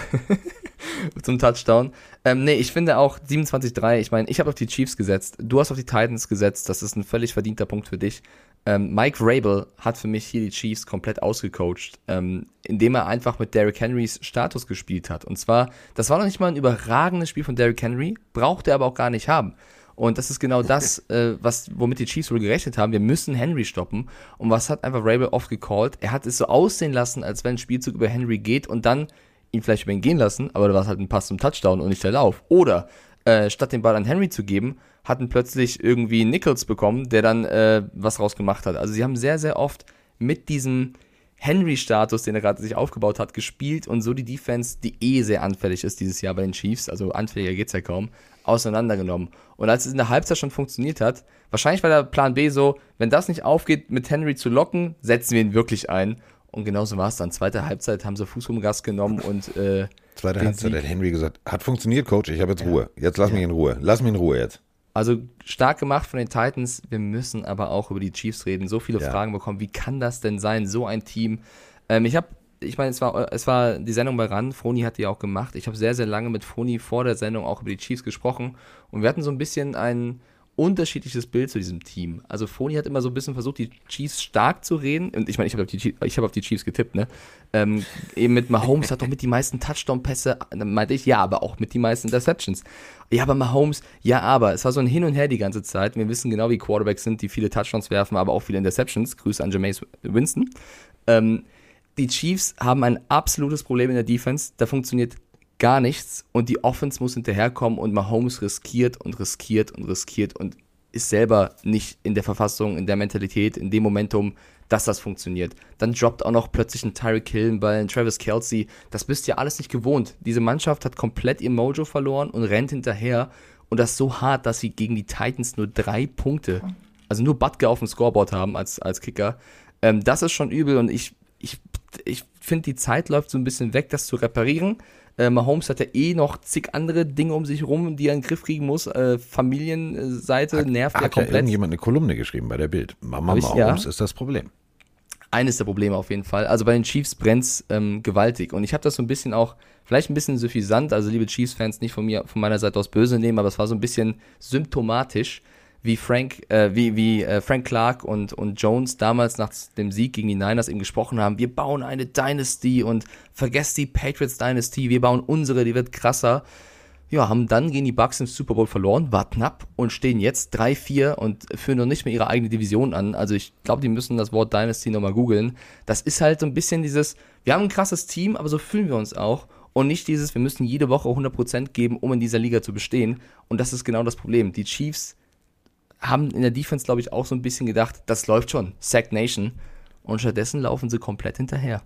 Zum Touchdown. Ähm, nee, ich finde auch siebenundzwanzig drei, ich meine, ich habe auf die Chiefs gesetzt, du hast auf die Titans gesetzt, das ist ein völlig verdienter Punkt für dich. Ähm, Mike Vrabel hat für mich hier die Chiefs komplett ausgecoacht, ähm, indem er einfach mit Derrick Henrys Status gespielt hat. Und zwar, das war noch nicht mal ein überragendes Spiel von Derrick Henry, braucht er aber auch gar nicht haben. Und das ist genau das, äh, was, womit die Chiefs wohl gerechnet haben. Wir müssen Henry stoppen. Und was hat einfach Vrabel oft gecallt? Er hat es so aussehen lassen, als wenn ein Spielzug über Henry geht und dann ihn vielleicht über ihn gehen lassen, aber da war es halt ein Pass zum Touchdown und nicht der Lauf. Oder äh, statt den Ball an Henry zu geben, hatten plötzlich irgendwie Nichols bekommen, der dann äh, was rausgemacht hat. Also sie haben sehr, sehr oft mit diesem Henry-Status, den er gerade sich aufgebaut hat, gespielt und so die Defense, die eh sehr anfällig ist dieses Jahr bei den Chiefs, also anfälliger geht's ja kaum, auseinandergenommen. Und als es in der Halbzeit schon funktioniert hat, wahrscheinlich war der Plan B so, wenn das nicht aufgeht, mit Henry zu locken, setzen wir ihn wirklich ein. Und genauso war es dann. Zweite Halbzeit haben sie Fuß vom Gas genommen und äh, Zweite den Halbzeit Sieg- hat Henry gesagt, hat funktioniert, Coach, ich habe jetzt Ruhe. Jetzt lass mich in Ruhe. Lass mich in Ruhe jetzt. Also stark gemacht von den Titans. Wir müssen aber auch über die Chiefs reden. So viele Ja. Fragen bekommen. Wie kann das denn sein? So ein Team. Ähm, ich habe, ich meine, es war, es war die Sendung bei RAN. Froni hat die auch gemacht. Ich habe sehr, sehr lange mit Froni vor der Sendung auch über die Chiefs gesprochen. Und wir hatten so ein bisschen ein unterschiedliches Bild zu diesem Team. Also Froni hat immer so ein bisschen versucht, die Chiefs stark zu reden. Und ich meine, ich habe auf die Chiefs, ich habe auf die Chiefs getippt, ne? Ähm, eben mit Mahomes hat doch mit die meisten Touchdown-Pässe. Dann meinte ich, ja, aber auch mit die meisten Interceptions. Ja, aber Mahomes, ja, aber. Es war so ein Hin und Her die ganze Zeit. Wir wissen genau, wie Quarterbacks sind, die viele Touchdowns werfen, aber auch viele Interceptions. Grüße an Jameis Winston. Ähm, die Chiefs haben ein absolutes Problem in der Defense. Da funktioniert gar nichts und die Offense muss hinterherkommen und Mahomes riskiert und riskiert und riskiert und ist selber nicht in der Verfassung, in der Mentalität, in dem Momentum, dass das funktioniert. Dann droppt auch noch plötzlich ein Tyreek Hill, ein Ball, ein Travis Kelce. Das bist ihr alles nicht gewohnt. Diese Mannschaft hat komplett ihr Mojo verloren und rennt hinterher und das so hart, dass sie gegen die Titans nur drei Punkte, also nur Butker auf dem Scoreboard haben als, als Kicker. Ähm, das ist schon übel und ich, ich, ich finde, die Zeit läuft so ein bisschen weg, das zu reparieren. Äh, Mahomes hat ja eh noch zig andere Dinge um sich rum, die er in den Griff kriegen muss. Äh, Familienseite Hat, nervt ja hat ja komplett. irgendjemand eine Kolumne geschrieben bei der Bild. Mama Hab ich- Mahomes ja. ist das Problem. Eines der Probleme auf jeden Fall. Also bei den Chiefs brennt's ähm, gewaltig. Und ich habe das so ein bisschen auch, vielleicht ein bisschen suffisant, also liebe Chiefs-Fans, nicht von mir, von meiner Seite aus böse nehmen, aber es war so ein bisschen symptomatisch, wie Frank, äh, wie, wie äh, Frank Clark und, und Jones damals nach dem Sieg gegen die Niners eben gesprochen haben. Wir bauen eine Dynasty und vergesst die Patriots Dynasty, wir bauen unsere, die wird krasser. Ja, haben dann gegen die Bucks im Super Bowl verloren, war knapp und stehen jetzt drei vier und führen noch nicht mehr ihre eigene Division an. Also ich glaube, die müssen das Wort Dynasty nochmal googeln. Das ist halt so ein bisschen dieses, wir haben ein krasses Team, aber so fühlen wir uns auch. Und nicht dieses, wir müssen jede Woche hundert Prozent geben, um in dieser Liga zu bestehen. Und das ist genau das Problem. Die Chiefs haben in der Defense, glaube ich, auch so ein bisschen gedacht, das läuft schon, Sack Nation. Und stattdessen laufen sie komplett hinterher.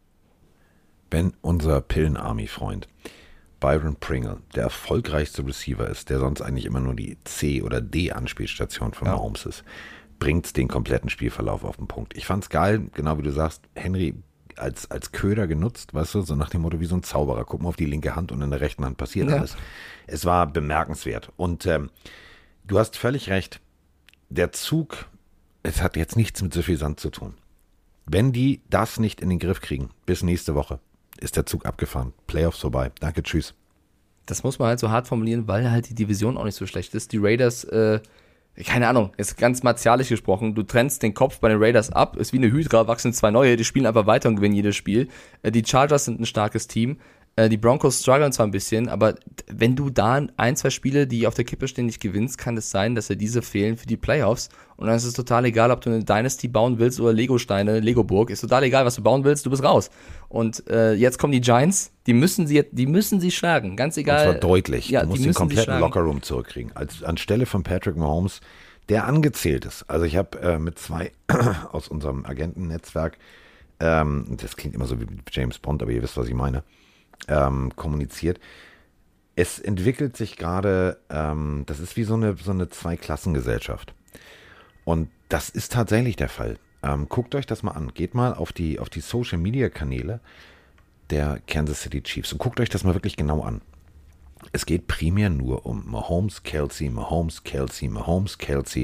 Wenn unser Pillen-Army-Freund Byron Pringle der erfolgreichste Receiver ist, der sonst eigentlich immer nur die C- oder D-Anspielstation von Ja. Mahomes ist, bringt den kompletten Spielverlauf auf den Punkt. Ich fand's geil, genau wie du sagst, Henry als, als Köder genutzt, weißt du, so nach dem Motto wie so ein Zauberer. Guck mal auf die linke Hand und in der rechten Hand passiert Ja. alles. Es war bemerkenswert. Und ähm, du hast völlig recht, der Zug, es hat jetzt nichts mit Suffisant zu tun. Wenn die das nicht in den Griff kriegen, bis nächste Woche, ist der Zug abgefahren. Playoffs vorbei. Danke, tschüss. Das muss man halt so hart formulieren, weil halt die Division auch nicht so schlecht ist. Die Raiders, äh, keine Ahnung, ist ganz martialisch gesprochen. Du trennst den Kopf bei den Raiders ab, ist wie eine Hydra, wachsen zwei neue, die spielen einfach weiter und gewinnen jedes Spiel. Äh, die Chargers sind ein starkes Team. Die Broncos strugglen zwar ein bisschen, aber wenn du da ein, zwei Spiele, die auf der Kippe stehen, nicht gewinnst, kann es sein, dass dir diese fehlen für die Playoffs. Und dann ist es total egal, ob du eine Dynasty bauen willst oder Lego-Steine, Lego-Burg. Ist total egal, was du bauen willst, du bist raus. Und äh, jetzt kommen die Giants, die müssen sie, die müssen sie schlagen, ganz egal. Und zwar deutlich. Ja, du musst die den müssen kompletten sie Lockerroom zurückkriegen. Als, anstelle von Patrick Mahomes, der angezählt ist. Also ich habe äh, mit zwei aus unserem Agentennetzwerk, ähm, das klingt immer so wie James Bond, aber ihr wisst, was ich meine, ähm, kommuniziert. Es entwickelt sich gerade, ähm, das ist wie so eine, so eine Zweiklassengesellschaft. Und das ist tatsächlich der Fall. Ähm, guckt euch das mal an. Geht mal auf die, auf die Social-Media-Kanäle der Kansas City Chiefs und guckt euch das mal wirklich genau an. Es geht primär nur um Mahomes, Kelsey, Mahomes, Kelsey, Mahomes, Kelsey.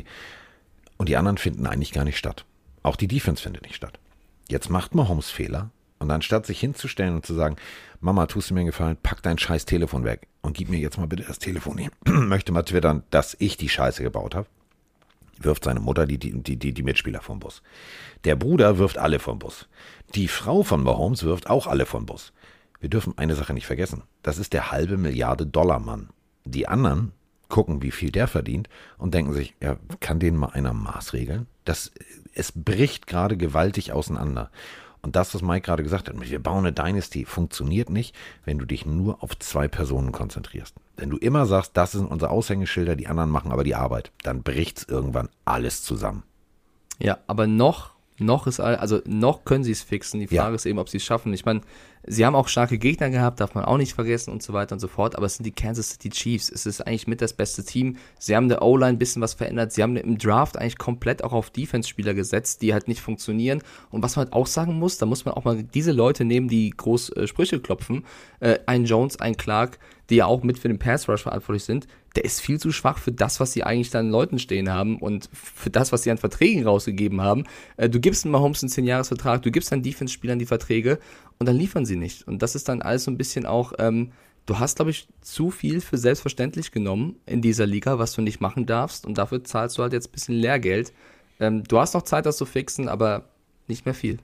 Und die anderen finden eigentlich gar nicht statt. Auch die Defense findet nicht statt. Jetzt macht Mahomes Fehler. Und anstatt sich hinzustellen und zu sagen, Mama, tust du mir einen Gefallen, pack dein scheiß Telefon weg und gib mir jetzt mal bitte das Telefon. Ich möchte mal twittern, dass ich die Scheiße gebaut habe. Wirft seine Mutter die, die, die, die Mitspieler vom Bus. Der Bruder wirft alle vom Bus. Die Frau von Mahomes wirft auch alle vom Bus. Wir dürfen eine Sache nicht vergessen. Das ist der halbe Milliarde Dollar Mann. Die anderen gucken, wie viel der verdient und denken sich, ja, kann den mal einer maßregeln? Das, es bricht gerade gewaltig auseinander. Und das, was Mike gerade gesagt hat, wir bauen eine Dynasty, funktioniert nicht, wenn du dich nur auf zwei Personen konzentrierst. Wenn du immer sagst, das sind unsere Aushängeschilder, die anderen machen aber die Arbeit, dann bricht's irgendwann alles zusammen. Ja, aber noch, noch ist, also noch können sie es fixen. Die Frage Ja. ist eben, ob sie es schaffen. Ich meine, sie haben auch starke Gegner gehabt, darf man auch nicht vergessen und so weiter und so fort, aber es sind die Kansas City Chiefs. Es ist eigentlich mit das beste Team. Sie haben der O-Line ein bisschen was verändert. Sie haben im Draft eigentlich komplett auch auf Defense-Spieler gesetzt, die halt nicht funktionieren. Und was man halt auch sagen muss, da muss man auch mal diese Leute nehmen, die groß äh, Sprüche klopfen. Äh, ein Jones, ein Clark, die ja auch mit für den Pass-Rush verantwortlich sind. Der ist viel zu schwach für das, was sie eigentlich dann Leuten stehen haben und für das, was sie an Verträgen rausgegeben haben. Äh, du gibst einen Mahomes einen zehn-Jahres-Vertrag, du gibst dann Defense-Spielern die Verträge und dann liefern sie nicht. Und das ist dann alles so ein bisschen auch, ähm, du hast, glaube ich, zu viel für selbstverständlich genommen in dieser Liga, was du nicht machen darfst und dafür zahlst du halt jetzt ein bisschen Lehrgeld. Ähm, du hast noch Zeit, das zu fixen, aber nicht mehr viel.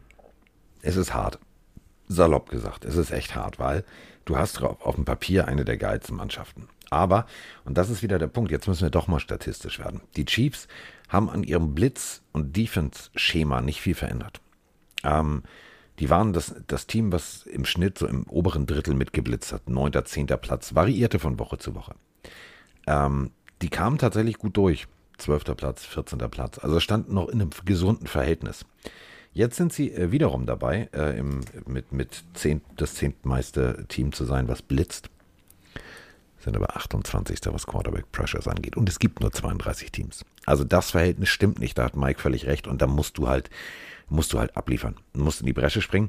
Es ist hart. Salopp gesagt, es ist echt hart, weil du hast drauf auf dem Papier eine der geilsten Mannschaften. Aber, und das ist wieder der Punkt, jetzt müssen wir doch mal statistisch werden. Die Chiefs haben an ihrem Blitz- und Defense-Schema nicht viel verändert. Ähm, die waren das, das Team, was im Schnitt so im oberen Drittel mitgeblitzt hat. Neunter, zehnter Platz, variierte von Woche zu Woche. Ähm, die kamen tatsächlich gut durch. Zwölfter Platz, vierzehnter Platz. Also standen noch in einem gesunden Verhältnis. Jetzt sind sie äh, wiederum dabei, äh, im, mit, mit zehn, das zehntmeiste Team zu sein, was blitzt. Sind aber achtundzwanzigster was Quarterback Pressures angeht. Und es gibt nur zweiunddreißig Teams. Also das Verhältnis stimmt nicht, da hat Mike völlig recht. Und da musst du halt, musst du halt abliefern. Du musst in die Bresche springen.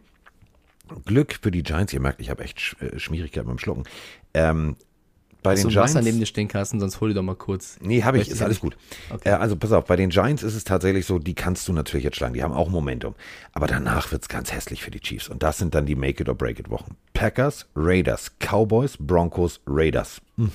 Glück für die Giants, ihr merkt, ich habe echt Sch äh, Schwierigkeiten beim Schlucken. Ähm, Bei Hast den du Wasser Giants, neben dir stehen, Carsten, sonst hol dir doch mal kurz. nee, habe ich, Möchte ist ich alles nicht. gut. Okay. Äh, also pass auf, bei den Giants ist es tatsächlich so, die kannst du natürlich jetzt schlagen, die haben auch Momentum. Aber danach wird es ganz hässlich für die Chiefs. Und das sind dann die Make-it-or-break-it-Wochen. Packers, Raiders, Cowboys, Broncos, Raiders. Mhm.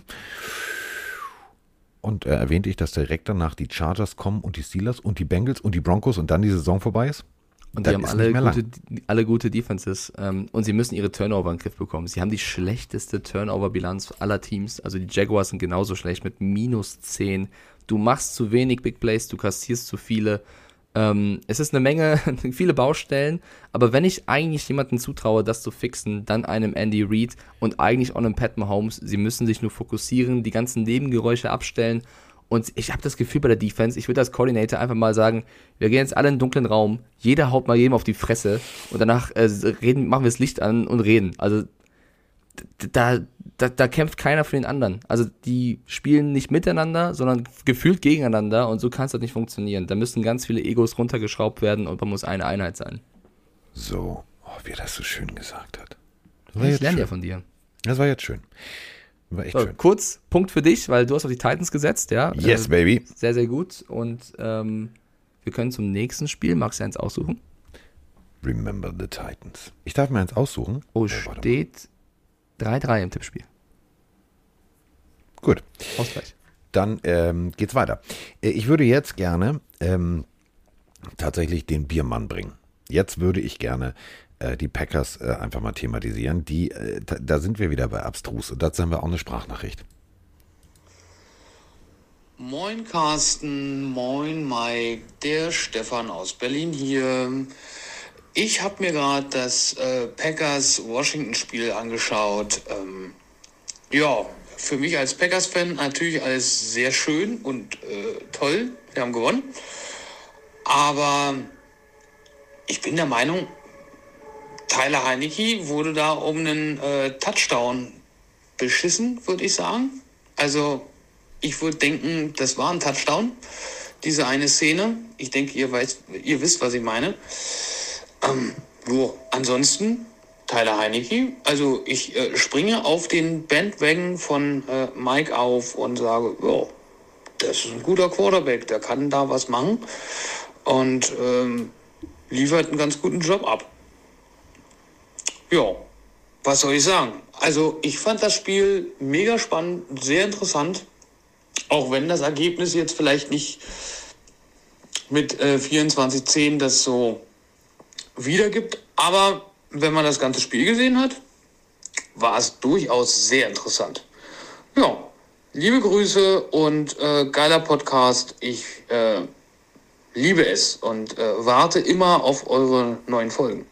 Und äh, erwähnte ich, dass direkt danach die Chargers kommen und die Steelers und die Bengals und die Broncos und dann die Saison vorbei ist? Und Das die haben ist alle nicht mehr gute, alle gute Defenses ähm, und sie müssen ihre Turnover in den Griff bekommen. Sie haben die schlechteste Turnover-Bilanz aller Teams. Also die Jaguars sind genauso schlecht mit minus zehn. Du machst zu wenig Big Plays, du kassierst zu viele. Ähm, es ist eine Menge, viele Baustellen, aber wenn ich eigentlich jemanden zutraue, das zu fixen, dann einem Andy Reid und eigentlich auch einem Pat Mahomes. Sie müssen sich nur fokussieren, die ganzen Nebengeräusche abstellen. Und ich habe das Gefühl bei der Defense, ich würde als Coordinator einfach mal sagen, wir gehen jetzt alle in einen dunklen Raum, jeder haut mal jedem auf die Fresse und danach äh, reden, machen wir das Licht an und reden. Also da, da, da kämpft keiner für den anderen. Also die spielen nicht miteinander, sondern gefühlt gegeneinander und so kann es halt nicht funktionieren. Da müssen ganz viele Egos runtergeschraubt werden und man muss eine Einheit sein. So, oh, wie er das so schön gesagt hat. Das Ich lerne ja von dir. Das war jetzt schön. War echt So, schön. kurz, Punkt für dich, weil du hast auf die Titans gesetzt, ja. Yes, Äh, baby. Sehr, sehr gut. Und ähm, wir können zum nächsten Spiel, magst du eins aussuchen? Remember the Titans. Ich darf mir eins aussuchen. Oh, Äh, warte mal. steht drei drei im Tippspiel. Gut. Ausgleich. Dann ähm, geht's weiter. Äh, Ich würde jetzt gerne ähm, tatsächlich den Biermann bringen. Jetzt würde ich gerne äh, die Packers äh, einfach mal thematisieren. Die, äh, da, da sind wir wieder bei abstrus und dazu haben wir auch eine Sprachnachricht. Moin Carsten, moin Mike, der Stefan aus Berlin hier. Ich habe mir gerade das äh, Packers-Washington-Spiel angeschaut. Ähm, ja, für mich als Packers-Fan natürlich alles sehr schön und äh, toll. Wir haben gewonnen. Aber ich bin der Meinung, Tyler Heinicke wurde da um einen äh, Touchdown beschissen, würde ich sagen. Also ich würde denken, das war ein Touchdown, diese eine Szene. Ich denke, ihr, weiß, ihr wisst, was ich meine. Ähm, jo, ansonsten, Tyler Heinicke. Also ich äh, springe auf den Bandwagon von äh, Mike auf und sage, jo, das ist ein guter Quarterback, der kann da was machen und ähm, liefert einen ganz guten Job ab. Ja, was soll ich sagen? Also ich fand das Spiel mega spannend, sehr interessant. Auch wenn das Ergebnis jetzt vielleicht nicht mit äh, vierundzwanzig zehn das so wiedergibt. Aber wenn man das ganze Spiel gesehen hat, war es durchaus sehr interessant. Ja, liebe Grüße und äh, geiler Podcast. Ich äh, liebe es und äh, warte immer auf eure neuen Folgen.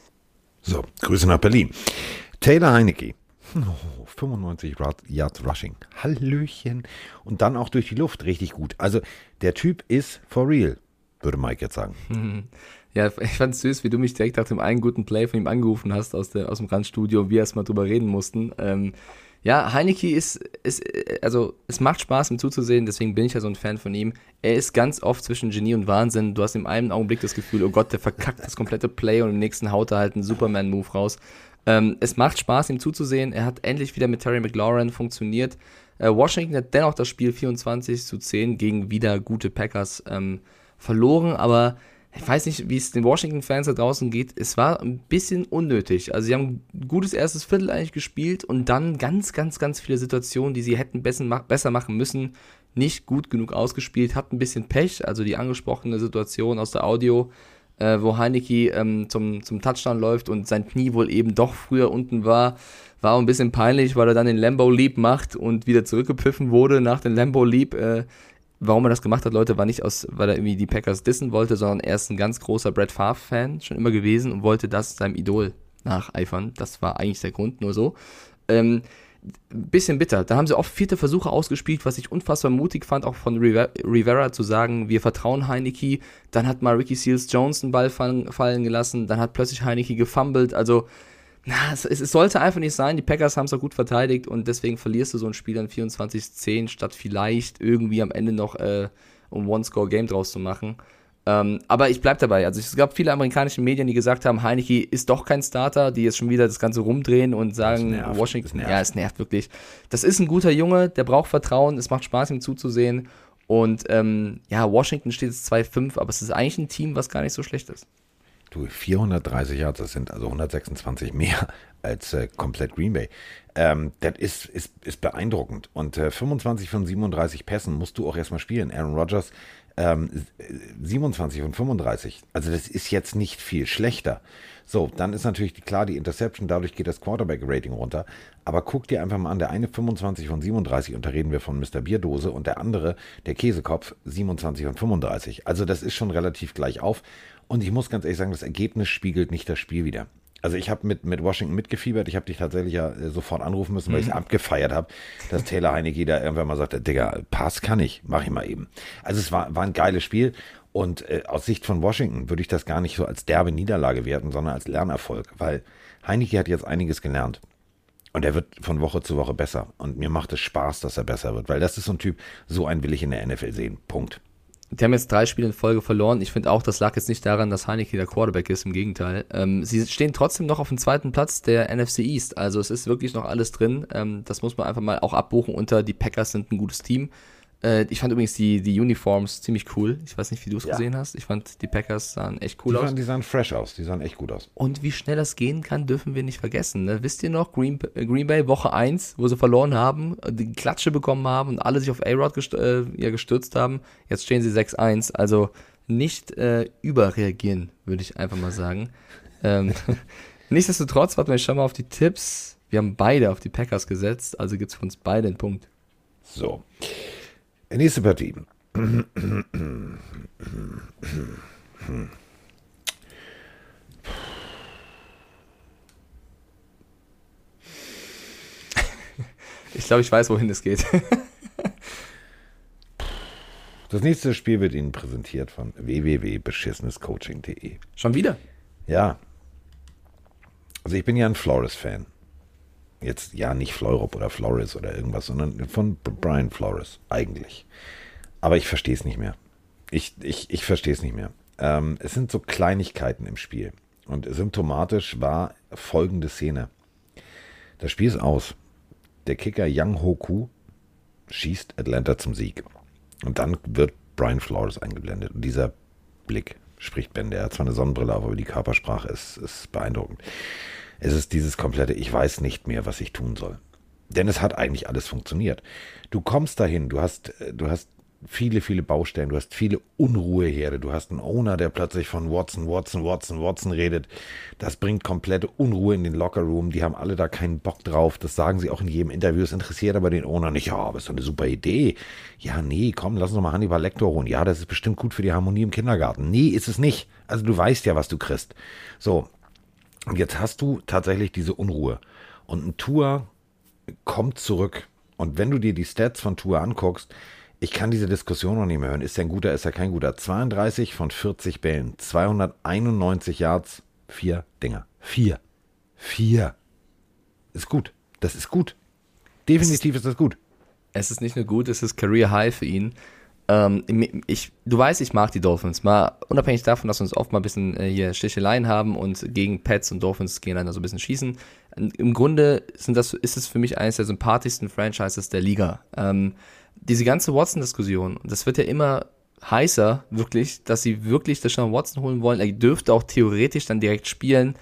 So, Grüße nach Berlin. Taylor Heinicke. Oh, fünfundneunzig Yards Rushing. Hallöchen. Und dann auch durch die Luft. Richtig gut. Also der Typ ist for real, würde Mike jetzt sagen. Mhm. Ja, ich fand es süß, wie du mich direkt nach dem einen guten Play von ihm angerufen hast aus, der, aus dem Randstudio, wir erst mal drüber reden mussten. Ähm, ja, Heinicke ist, ist, also es macht Spaß, ihm zuzusehen, deswegen bin ich ja so ein Fan von ihm. Er ist ganz oft zwischen Genie und Wahnsinn. Du hast in einem Augenblick das Gefühl, oh Gott, der verkackt das komplette Play und im nächsten haut er halt einen Superman-Move raus. Ähm, es macht Spaß, ihm zuzusehen. Er hat endlich wieder mit Terry McLaurin funktioniert. Äh, Washington hat dennoch das Spiel vierundzwanzig zu zehn gegen wieder gute Packers ähm, verloren, aber ich weiß nicht, wie es den Washington-Fans da draußen geht. Es war ein bisschen unnötig. Also sie haben ein gutes erstes Viertel eigentlich gespielt und dann ganz, ganz, ganz viele Situationen, die sie hätten besser machen müssen, nicht gut genug ausgespielt. Hat ein bisschen Pech, also die angesprochene Situation aus der Audio, äh, wo Heinicke ähm, zum, zum Touchdown läuft und sein Knie wohl eben doch früher unten war, war auch ein bisschen peinlich, weil er dann den Lambeau Leap macht und wieder zurückgepfiffen wurde nach dem Lambeau Leap. Äh, Warum er das gemacht hat, Leute, war nicht aus, weil er irgendwie die Packers dissen wollte, sondern er ist ein ganz großer Brett Favre-Fan, schon immer gewesen und wollte das seinem Idol nacheifern. Das war eigentlich der Grund, nur so. Ähm, bisschen bitter. Da haben sie oft vierte Versuche ausgespielt, was ich unfassbar mutig fand, auch von Rivera zu sagen, wir vertrauen Heinicke. Dann hat mal Ricky Seals-Jones einen Ball fallen, fallen gelassen, dann hat plötzlich Heinicke gefummelt, also na, es, es sollte einfach nicht sein, die Packers haben es auch gut verteidigt und deswegen verlierst du so ein Spiel dann vierundzwanzig zehn, statt vielleicht irgendwie am Ende noch äh, um One-Score-Game draus zu machen. Ähm, aber ich bleib dabei, also es gab viele amerikanische Medien, die gesagt haben, Heinicke ist doch kein Starter, die jetzt schon wieder das Ganze rumdrehen und sagen, nervt, Washington, es ja, es nervt wirklich. Das ist ein guter Junge, der braucht Vertrauen, es macht Spaß, ihm zuzusehen und ähm, ja, Washington steht jetzt zwei fünf, aber es ist eigentlich ein Team, was gar nicht so schlecht ist. Du, vierhundertdreißig Yards, das sind also hundertsechsundzwanzig mehr als äh, komplett Green Bay. Ähm, das ist, ist, ist beeindruckend. Und äh, fünfundzwanzig von siebenunddreißig Pässen musst du auch erstmal spielen. Aaron Rodgers ähm, siebenundzwanzig von fünfunddreißig. Also das ist jetzt nicht viel schlechter. So, dann ist natürlich klar die Interception, dadurch geht das Quarterback-Rating runter. Aber guck dir einfach mal an, der eine fünfundzwanzig von siebenunddreißig, und da reden wir von Mister Bierdose, und der andere, der Käsekopf, siebenundzwanzig von fünfunddreißig. Also das ist schon relativ gleich auf. Und ich muss ganz ehrlich sagen, das Ergebnis spiegelt nicht das Spiel wider. Also ich habe mit, mit Washington mitgefiebert. Ich habe dich tatsächlich ja äh, sofort anrufen müssen, weil ich es abgefeiert habe, dass Taylor Heinicke da irgendwann mal sagte, Digga, Pass kann ich, mach ich mal eben. Also es war, war ein geiles Spiel. Und äh, aus Sicht von Washington würde ich das gar nicht so als derbe Niederlage werten, sondern als Lernerfolg. Weil Heinicke hat jetzt einiges gelernt. Und er wird von Woche zu Woche besser. Und mir macht es Spaß, dass er besser wird. Weil das ist so ein Typ, so einen will ich in der N F L sehen. Punkt. Die haben jetzt drei Spiele in Folge verloren. Ich finde auch, das lag jetzt nicht daran, dass Heinicke der Quarterback ist, im Gegenteil. Ähm, sie stehen trotzdem noch auf dem zweiten Platz der N F C East. Also es ist wirklich noch alles drin. Ähm, das muss man einfach mal auch abbuchen unter, die Packers sind ein gutes Team. Äh, ich fand übrigens die, die Uniforms ziemlich cool. Ich weiß nicht, wie du es ja. gesehen hast. Ich fand, die Packers sahen echt cool die aus. Sahen, die sahen fresh aus. Die sahen echt gut aus. Und wie schnell das gehen kann, dürfen wir nicht vergessen. Ne? Wisst ihr noch, Green, Green Bay Woche eins, wo sie verloren haben, die Klatsche bekommen haben und alle sich auf A-Rod gest- äh, ja, gestürzt haben. Jetzt stehen sie sechs eins. Also nicht äh, überreagieren, würde ich einfach mal sagen. ähm, nichtsdestotrotz, warten wir schon mal auf die Tipps. Wir haben beide auf die Packers gesetzt, also gibt es für uns beide einen Punkt. So. Nächste Partie. Ich glaube, ich weiß, wohin es geht. Das nächste Spiel wird Ihnen präsentiert von w w w punkt beschissenescoaching punkt de. Schon wieder? Ja. Also ich bin ja ein Flores-Fan. Jetzt, ja, nicht Fleurop oder Flores oder irgendwas, sondern von Brian Flores, eigentlich. Aber ich verstehe es nicht mehr. Ich, ich, ich verstehe es nicht mehr. Ähm, es sind so Kleinigkeiten im Spiel. Und symptomatisch war folgende Szene. Das Spiel ist aus. Der Kicker Young Hoku schießt Atlanta zum Sieg. Und dann wird Brian Flores eingeblendet. Und dieser Blick spricht Bände. Er hat zwar eine Sonnenbrille auf, aber die Körpersprache ist, ist beeindruckend. Es ist dieses komplette, ich weiß nicht mehr, was ich tun soll. Denn es hat eigentlich alles funktioniert. Du kommst dahin, du hast, du hast viele, viele Baustellen, du hast viele Unruheherde, du hast einen Owner, der plötzlich von Watson, Watson, Watson, Watson redet. Das bringt komplette Unruhe in den Lockerroom, die haben alle da keinen Bock drauf, das sagen sie auch in jedem Interview, es interessiert aber den Owner nicht, ja, aber ist doch eine super Idee. Ja, nee, komm, lass uns doch mal Hannibal Lecter holen. Ja, das ist bestimmt gut für die Harmonie im Kindergarten. Nee, ist es nicht. Also du weißt ja, was du kriegst. So, und jetzt hast du tatsächlich diese Unruhe. Und ein Tua kommt zurück. Und wenn du dir die Stats von Tua anguckst, ich kann diese Diskussion noch nicht mehr hören. Ist er ein guter, ist er kein guter? zweiunddreißig von vierzig Bällen, zweihunderteinundneunzig Yards, vier Dinger. Vier. Vier. Ist gut. Das ist gut. Definitiv ist das gut. Es ist nicht nur gut, es ist Career High für ihn. Ähm, ich, du weißt, ich mag die Dolphins. Mal unabhängig davon, dass wir uns oft mal ein bisschen äh, hier Sticheleien haben und gegen Pats und Dolphins gegeneinander so ein bisschen schießen. Im Grunde sind das, ist es für mich eines der sympathischsten Franchises der Liga. Ähm, diese ganze Watson-Diskussion, das wird ja immer heißer, wirklich, dass sie wirklich Deshaun Watson holen wollen. Er dürfte auch theoretisch dann direkt spielen.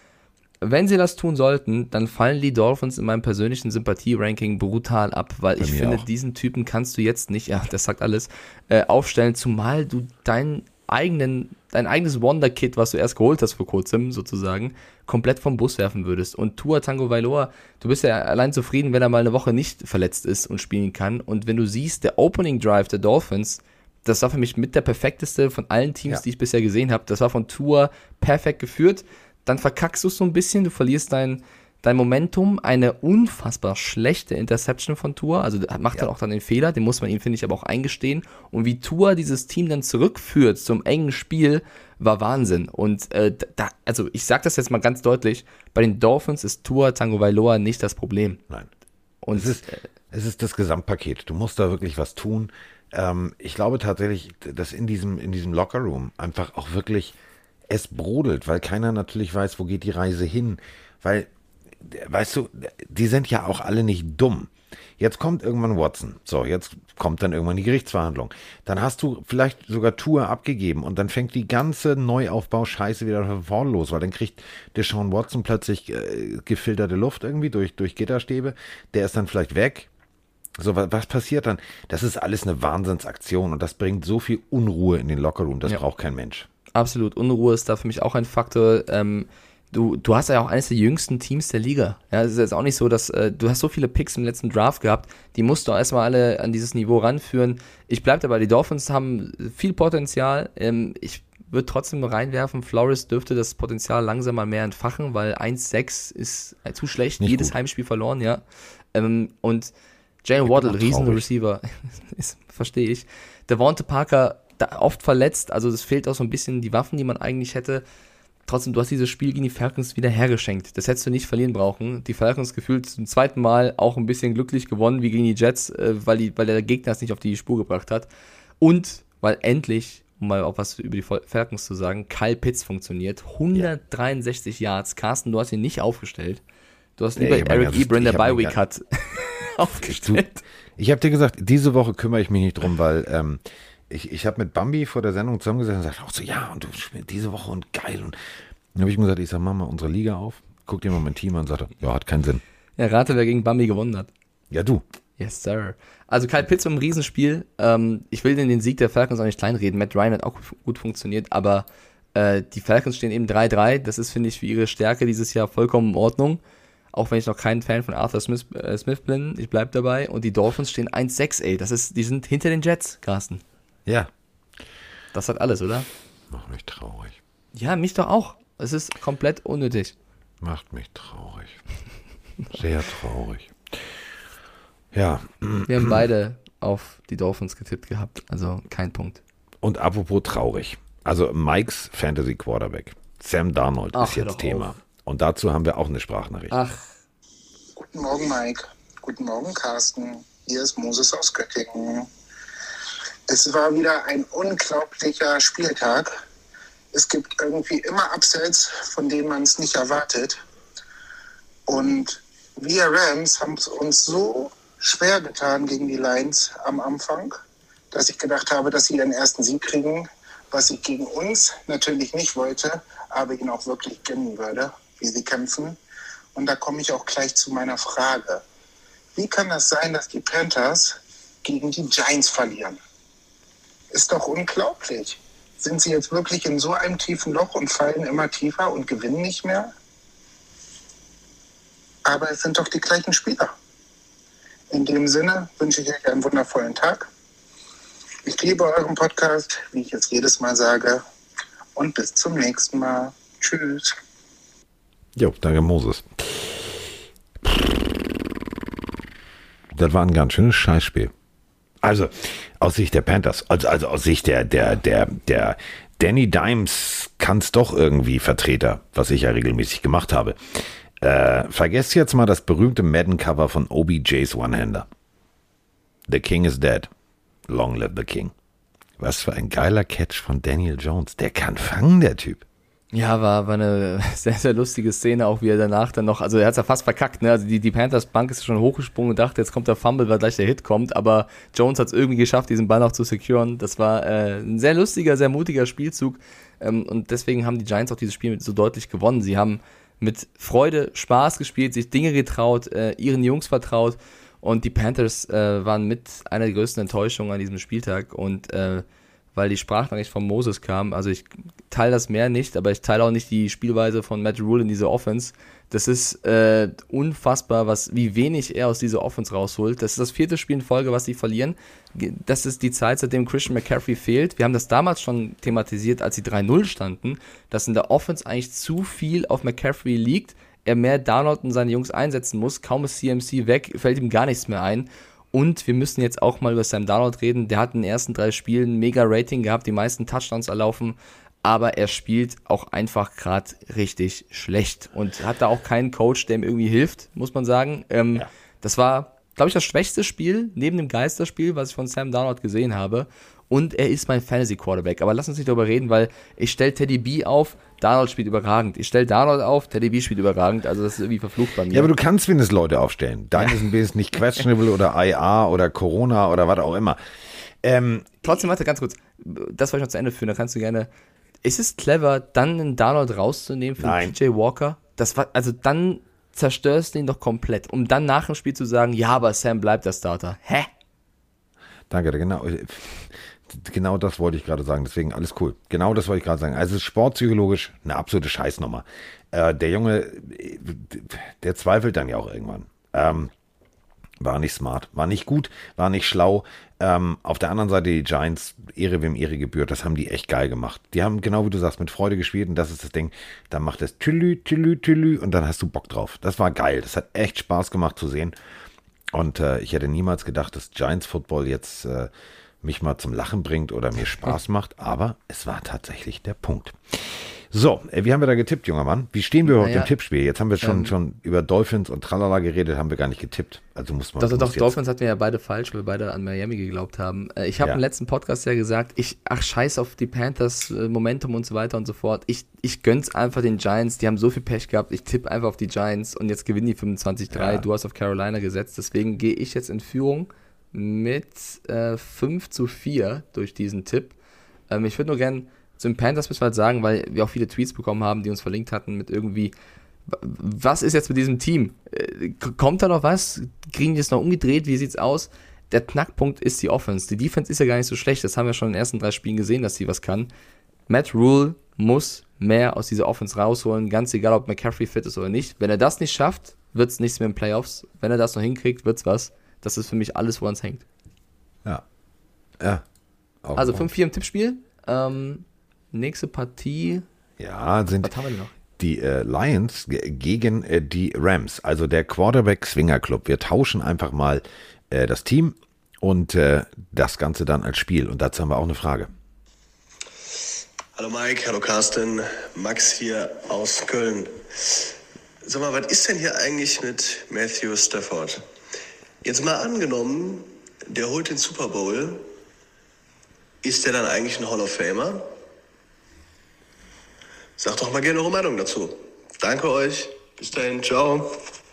Wenn sie das tun sollten, dann fallen die Dolphins in meinem persönlichen Sympathie-Ranking brutal ab, weil Bei ich mir finde, auch. diesen Typen kannst du jetzt nicht, ja, das sagt alles, äh, aufstellen, zumal du deinen eigenen, dein eigenes Wonder-Kid, was du erst geholt hast vor kurzem, sozusagen, komplett vom Bus werfen würdest. Und Tua Tagovailoa, du bist ja allein zufrieden, wenn er mal eine Woche nicht verletzt ist und spielen kann. Und wenn du siehst, der Opening Drive der Dolphins, das war für mich mit der perfekteste von allen Teams, Ja. die ich bisher gesehen habe. Das war von Tua perfekt geführt. Dann verkackst du es so ein bisschen, du verlierst dein, dein Momentum, eine unfassbar schlechte Interception von Tua, also macht Ja. dann auch dann den Fehler, den muss man ihm, finde ich, aber auch eingestehen. Und wie Tua dieses Team dann zurückführt zum engen Spiel, war Wahnsinn. Und äh, da, also ich sage das jetzt mal ganz deutlich, bei den Dolphins ist Tua Tagovailoa nicht das Problem. Nein. Und Es ist, es ist das Gesamtpaket. Du musst da wirklich was tun. Ähm, ich glaube tatsächlich, dass in diesem, in diesem Lockerroom einfach auch wirklich es brodelt, weil keiner natürlich weiß, wo geht die Reise hin. Weil, weißt du, die sind ja auch alle nicht dumm. Jetzt kommt irgendwann Watson. So, jetzt kommt dann irgendwann die Gerichtsverhandlung. Dann hast du vielleicht sogar Tua abgegeben und dann fängt die ganze Neuaufbau-Scheiße wieder von vorne los, weil dann kriegt Deshaun Watson plötzlich äh, gefilterte Luft irgendwie durch, durch Gitterstäbe. Der ist dann vielleicht weg. So, was, was passiert dann? Das ist alles eine Wahnsinnsaktion und das bringt so viel Unruhe in den Lockerroom. Das Ja. braucht kein Mensch. Absolut, Unruhe ist da für mich auch ein Faktor. Ähm, du, du hast ja auch eines der jüngsten Teams der Liga. Ja, es ist jetzt auch nicht so, dass äh, du hast so viele Picks im letzten Draft gehabt, die musst du erstmal alle an dieses Niveau ranführen. Ich bleib dabei, die Dolphins haben viel Potenzial. Ähm, ich würde trotzdem reinwerfen, Flores dürfte das Potenzial langsam mal mehr entfachen, weil eins sechs ist äh, zu schlecht, Nicht jedes gut. Heimspiel verloren, ja. Ähm, und Jalen Ich bin Waddle, auch riesen traurig. Receiver, ist, verstehe ich. Devonta Parker, da oft verletzt, also es fehlt auch so ein bisschen die Waffen, die man eigentlich hätte. Trotzdem, du hast dieses Spiel gegen die Falcons wieder hergeschenkt. Das hättest du nicht verlieren brauchen. Die Falcons gefühlt zum zweiten Mal auch ein bisschen glücklich gewonnen wie gegen die Jets, äh, weil, die, weil der Gegner es nicht auf die Spur gebracht hat. Und weil endlich, um mal auch was über die Falcons zu sagen, Kyle Pitts funktioniert. hundertdreiundsechzig Yards. Carsten, du hast ihn nicht aufgestellt. Du hast Nee, lieber ich hab mein Eric ganzes- Ebron, der ich hab mein Bye-Week hat, Du, aufgestellt. ich habe dir gesagt, diese Woche kümmere ich mich nicht drum, weil ähm, ich, ich habe mit Bambi vor der Sendung zusammengesessen und gesagt, auch so, ja, und du spielst diese Woche und geil. Und dann habe ich ihm gesagt, ich sag, mach mal unsere Liga auf, guck dir mal mein Team an und sagte, ja, hat keinen Sinn. Ja, rate, wer gegen Bambi gewonnen hat. Ja, du. Yes, sir. Also Kyle Pitts im Riesenspiel. Ähm, ich will den, den Sieg der Falcons auch nicht kleinreden. Matt Ryan hat auch gut funktioniert, aber Äh, die Falcons stehen eben drei drei. Das ist, finde ich, für ihre Stärke dieses Jahr vollkommen in Ordnung. Auch wenn ich noch kein Fan von Arthur Smith, äh, Smith bin. Ich bleib dabei. Und die Dolphins stehen eins sechs, ey. Das ist, die sind hinter den Jets, Carsten. Ja. Das hat alles, oder? Macht mich traurig. Ja, mich doch auch. Es ist komplett unnötig. Macht mich traurig. Sehr traurig. Ja. Wir haben beide auf die Dolphins getippt gehabt. Also kein Punkt. Und apropos traurig. Also Mikes Fantasy Quarterback. Sam Darnold Ach, ist hör jetzt doch Thema. auf. Und dazu haben wir auch eine Sprachnachricht. Ach, Guten Morgen, Mike. Guten Morgen, Carsten. Hier ist Moses aus Göttingen. Es war wieder ein unglaublicher Spieltag. Es gibt irgendwie immer Upsets, von denen man es nicht erwartet. Und wir Rams haben es uns so schwer getan gegen die Lions am Anfang, dass ich gedacht habe, dass sie ihren ersten Sieg kriegen, was ich gegen uns natürlich nicht wollte, aber ihnen auch wirklich gönnen würde, wie sie kämpfen. Und da komme ich auch gleich zu meiner Frage. Wie kann das sein, dass die Panthers gegen die Giants verlieren? Ist doch unglaublich. Sind sie jetzt wirklich in so einem tiefen Loch und fallen immer tiefer und gewinnen nicht mehr? Aber es sind doch die gleichen Spieler. In dem Sinne wünsche ich euch einen wundervollen Tag. Ich liebe euren Podcast, wie ich es jedes Mal sage. Und bis zum nächsten Mal. Tschüss. Jo, danke Moses. Das war ein ganz schönes Scheißspiel. Also, aus Sicht der Panthers, also, also aus Sicht der, der, der, der Danny Dimes kann es doch irgendwie Vertreter, was ich ja regelmäßig gemacht habe. Äh, vergesst jetzt mal das berühmte Madden-Cover von O B Js One-Hander. The King is dead. Long live the King. Was für ein geiler Catch von Daniel Jones. Der kann fangen, der Typ. ja, war, war eine sehr, sehr lustige Szene, auch wie er danach dann noch, also er hat es ja fast verkackt, ne? Also die, die Panthers Bank ist schon hochgesprungen und dachte, jetzt kommt der Fumble, weil gleich der Hit kommt, aber Jones hat es irgendwie geschafft, diesen Ball noch zu securen. Das war äh, ein sehr lustiger, sehr mutiger Spielzug ähm, und deswegen haben die Giants auch dieses Spiel so deutlich gewonnen. Sie haben mit Freude, Spaß gespielt, sich Dinge getraut, äh, ihren Jungs vertraut und die Panthers äh, waren mit einer der größten Enttäuschungen an diesem Spieltag und äh, weil die Sprachnachricht von Moses kam, also ich teile das mehr nicht, aber ich teile auch nicht die Spielweise von Matt Rule in dieser Offense. Das ist äh, unfassbar, was, wie wenig er aus dieser Offense rausholt. Das ist das vierte Spiel in Folge, was sie verlieren. Das ist die Zeit, seitdem Christian McCaffrey fehlt. Wir haben das damals schon thematisiert, als sie drei null standen, dass in der Offense eigentlich zu viel auf McCaffrey liegt, er mehr Darnold und seine Jungs einsetzen muss. Kaum ist C M C weg, fällt ihm gar nichts mehr ein. Und wir müssen jetzt auch mal über Sam Darnold reden. Der hat in den ersten drei Spielen ein mega Rating gehabt, die meisten Touchdowns erlaufen, aber er spielt auch einfach gerade richtig schlecht und hat da auch keinen Coach, der ihm irgendwie hilft, muss man sagen. Ähm, ja. Das war, glaube ich, das schwächste Spiel neben dem Geisterspiel, was ich von Sam Darnold gesehen habe. Und er ist mein Fantasy-Quarterback. Aber lass uns nicht darüber reden, weil ich stelle Teddy B auf, Darnold spielt überragend. Ich stelle Darnold auf, Teddy B spielt überragend. Also das ist irgendwie verflucht bei mir. Ja, aber du kannst wenigstens Leute aufstellen. Dein ja. ist ein bisschen nicht questionable oder I R oder Corona oder was auch immer. Ähm, Trotzdem, warte, ganz kurz. Das wollte ich noch zu Ende führen. Da kannst du gerne... Ist es clever, dann einen Darnold rauszunehmen für Nein. P J Walker? Das war, also dann zerstörst du ihn doch komplett, um dann nach dem Spiel zu sagen, ja, aber Sam bleibt der Starter. Hä? Danke, genau. Genau das wollte ich gerade sagen, deswegen alles cool. Genau das wollte ich gerade sagen. Also sportpsychologisch eine absolute Scheißnummer. Äh, der Junge, der zweifelt dann ja auch irgendwann. Ähm, war nicht smart, war nicht gut, war nicht schlau. Ähm, auf der anderen Seite die Giants, Ehre wem Ehre gebührt, das haben die echt geil gemacht. Die haben, genau wie du sagst, mit Freude gespielt und das ist das Ding. Dann macht es tülü, tülü, tülü und dann hast du Bock drauf. Das war geil, das hat echt Spaß gemacht zu sehen. Und äh, ich hätte niemals gedacht, dass Giants Football jetzt äh, mich mal zum Lachen bringt oder mir Spaß macht, aber es war tatsächlich der Punkt. So, wie haben wir da getippt, junger Mann? Wie stehen wir überhaupt naja, im Tippspiel? Jetzt haben wir schon, ähm, schon über Dolphins und Tralala geredet, haben wir gar nicht getippt. Also muss man. Doch, doch, Dolphins hatten wir ja beide falsch, weil wir beide an Miami geglaubt haben. Ich habe ja. im letzten Podcast ja gesagt, ich, ach scheiß auf die Panthers, Momentum und so weiter und so fort. Ich, ich gönn's einfach den Giants, die haben so viel Pech gehabt, ich tippe einfach auf die Giants und jetzt gewinnen die fünfundzwanzig drei. Ja. Du hast auf Carolina gesetzt, deswegen gehe ich jetzt in Führung mit äh, fünf zu vier durch diesen Tipp. Ähm, ich würde nur gerne zum Panthers müssen wir halt sagen, weil wir auch viele Tweets bekommen haben, die uns verlinkt hatten mit irgendwie, was ist jetzt mit diesem Team? Äh, kommt da noch was? Kriegen die es noch umgedreht? Wie sieht's aus? Der Knackpunkt ist die Offense. Die Defense ist ja gar nicht so schlecht. Das haben wir schon in den ersten drei Spielen gesehen, dass sie was kann. Matt Rule muss mehr aus dieser Offense rausholen, ganz egal, ob McCaffrey fit ist oder nicht. Wenn er das nicht schafft, wird es nichts mehr in den Playoffs. Wenn er das noch hinkriegt, wird es was. Das ist für mich alles, woran es hängt. Ja. Ja. Auch Also auch. fünf vier im Tippspiel. Ähm, nächste Partie. Ja, sind Was haben wir denn noch? die äh, Lions g- gegen äh, die Rams, also der Quarterback Swinger Club. Wir tauschen einfach mal äh, das Team und äh, das Ganze dann als Spiel. Und dazu haben wir auch eine Frage. Hallo Mike, hallo Carsten, Max hier aus Köln. Sag mal, was ist denn hier eigentlich mit Matthew Stafford? Jetzt mal angenommen, der holt den Super Bowl. Ist der dann eigentlich ein Hall of Famer? Sagt doch mal gerne eure Meinung dazu. Danke euch. Bis dahin. Ciao.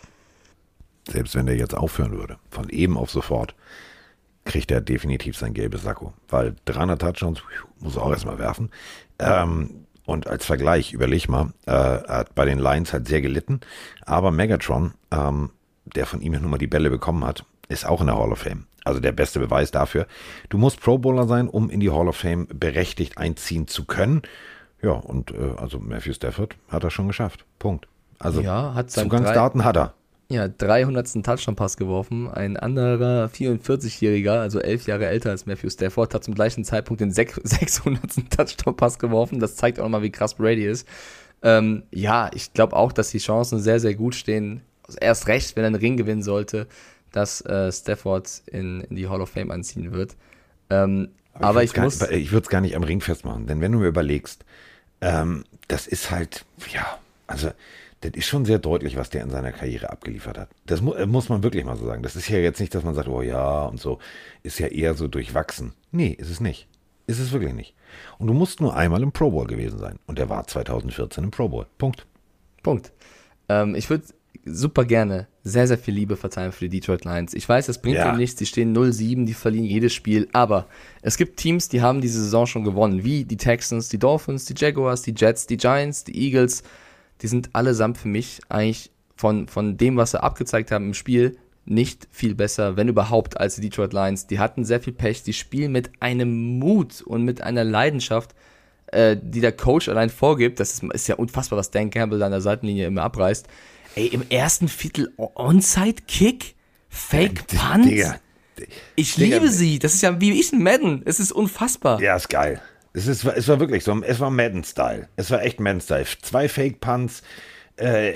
Selbst wenn der jetzt aufhören würde, von eben auf sofort, kriegt er definitiv sein gelbes Sakko. Weil dreihundert Touchdowns muss er auch erstmal werfen. Ähm, und als Vergleich, überleg mal, äh, er hat bei den Lions halt sehr gelitten. Aber Megatron, ähm, der von ihm ja nun mal die Bälle bekommen hat, ist auch in der Hall of Fame. Also der beste Beweis dafür. Du musst Pro Bowler sein, um in die Hall of Fame berechtigt einziehen zu können. Ja, und äh, also Matthew Stafford hat er schon geschafft. Punkt. Also Ja, hat seinen Zugangsdaten hat er. Ja, dreihundertsten Touchdown-Pass geworfen. Ein anderer vierundvierzigjähriger, also elf Jahre älter als Matthew Stafford, hat zum gleichen Zeitpunkt den sechshundertsten Touchdown-Pass geworfen. Das zeigt auch nochmal, wie krass Brady ist. Ähm, ja, ich glaube auch, dass die Chancen sehr, sehr gut stehen. Also erst recht, wenn er einen Ring gewinnen sollte, dass äh, Stafford in, in die Hall of Fame anziehen wird. Ähm, aber, aber ich, ich muss... Nicht, ich würde es gar nicht am Ring festmachen, denn wenn du mir überlegst, ähm, das ist halt, ja, also... Das ist schon sehr deutlich, was der in seiner Karriere abgeliefert hat. Das mu- muss man wirklich mal so sagen. Das ist ja jetzt nicht, dass man sagt, oh ja und so. Ist ja eher so durchwachsen. Nee, ist es nicht. Ist es wirklich nicht. Und du musst nur einmal im Pro Bowl gewesen sein. Und der war zweitausendvierzehn im Pro Bowl. Punkt. Punkt. Ähm, ich würde super gerne sehr, sehr viel Liebe verteilen für die Detroit Lions. Ich weiß, das bringt Ja. ihnen nichts. Die stehen null sieben, die verlieren jedes Spiel. Aber es gibt Teams, die haben diese Saison schon gewonnen. Wie die Texans, die Dolphins, die Jaguars, die Jets, die Giants, die Eagles. Die sind allesamt für mich eigentlich von, von dem, was sie abgezeigt haben im Spiel, nicht viel besser, wenn überhaupt, als die Detroit Lions. Die hatten sehr viel Pech, die spielen mit einem Mut und mit einer Leidenschaft, äh, die der Coach allein vorgibt. Das ist, ist ja unfassbar, was Dan Campbell da an der Seitenlinie immer abreißt. Ey, im ersten Viertel Onside-Kick, Fake-Punt. Digga. Ich Digga. liebe sie. Das ist ja wie ich ein Madden. Es ist unfassbar. Ja, ist geil. Es, ist, es war wirklich so, es war Madden-Style. Es war echt Madden-Style. Zwei Fake-Punts. Äh,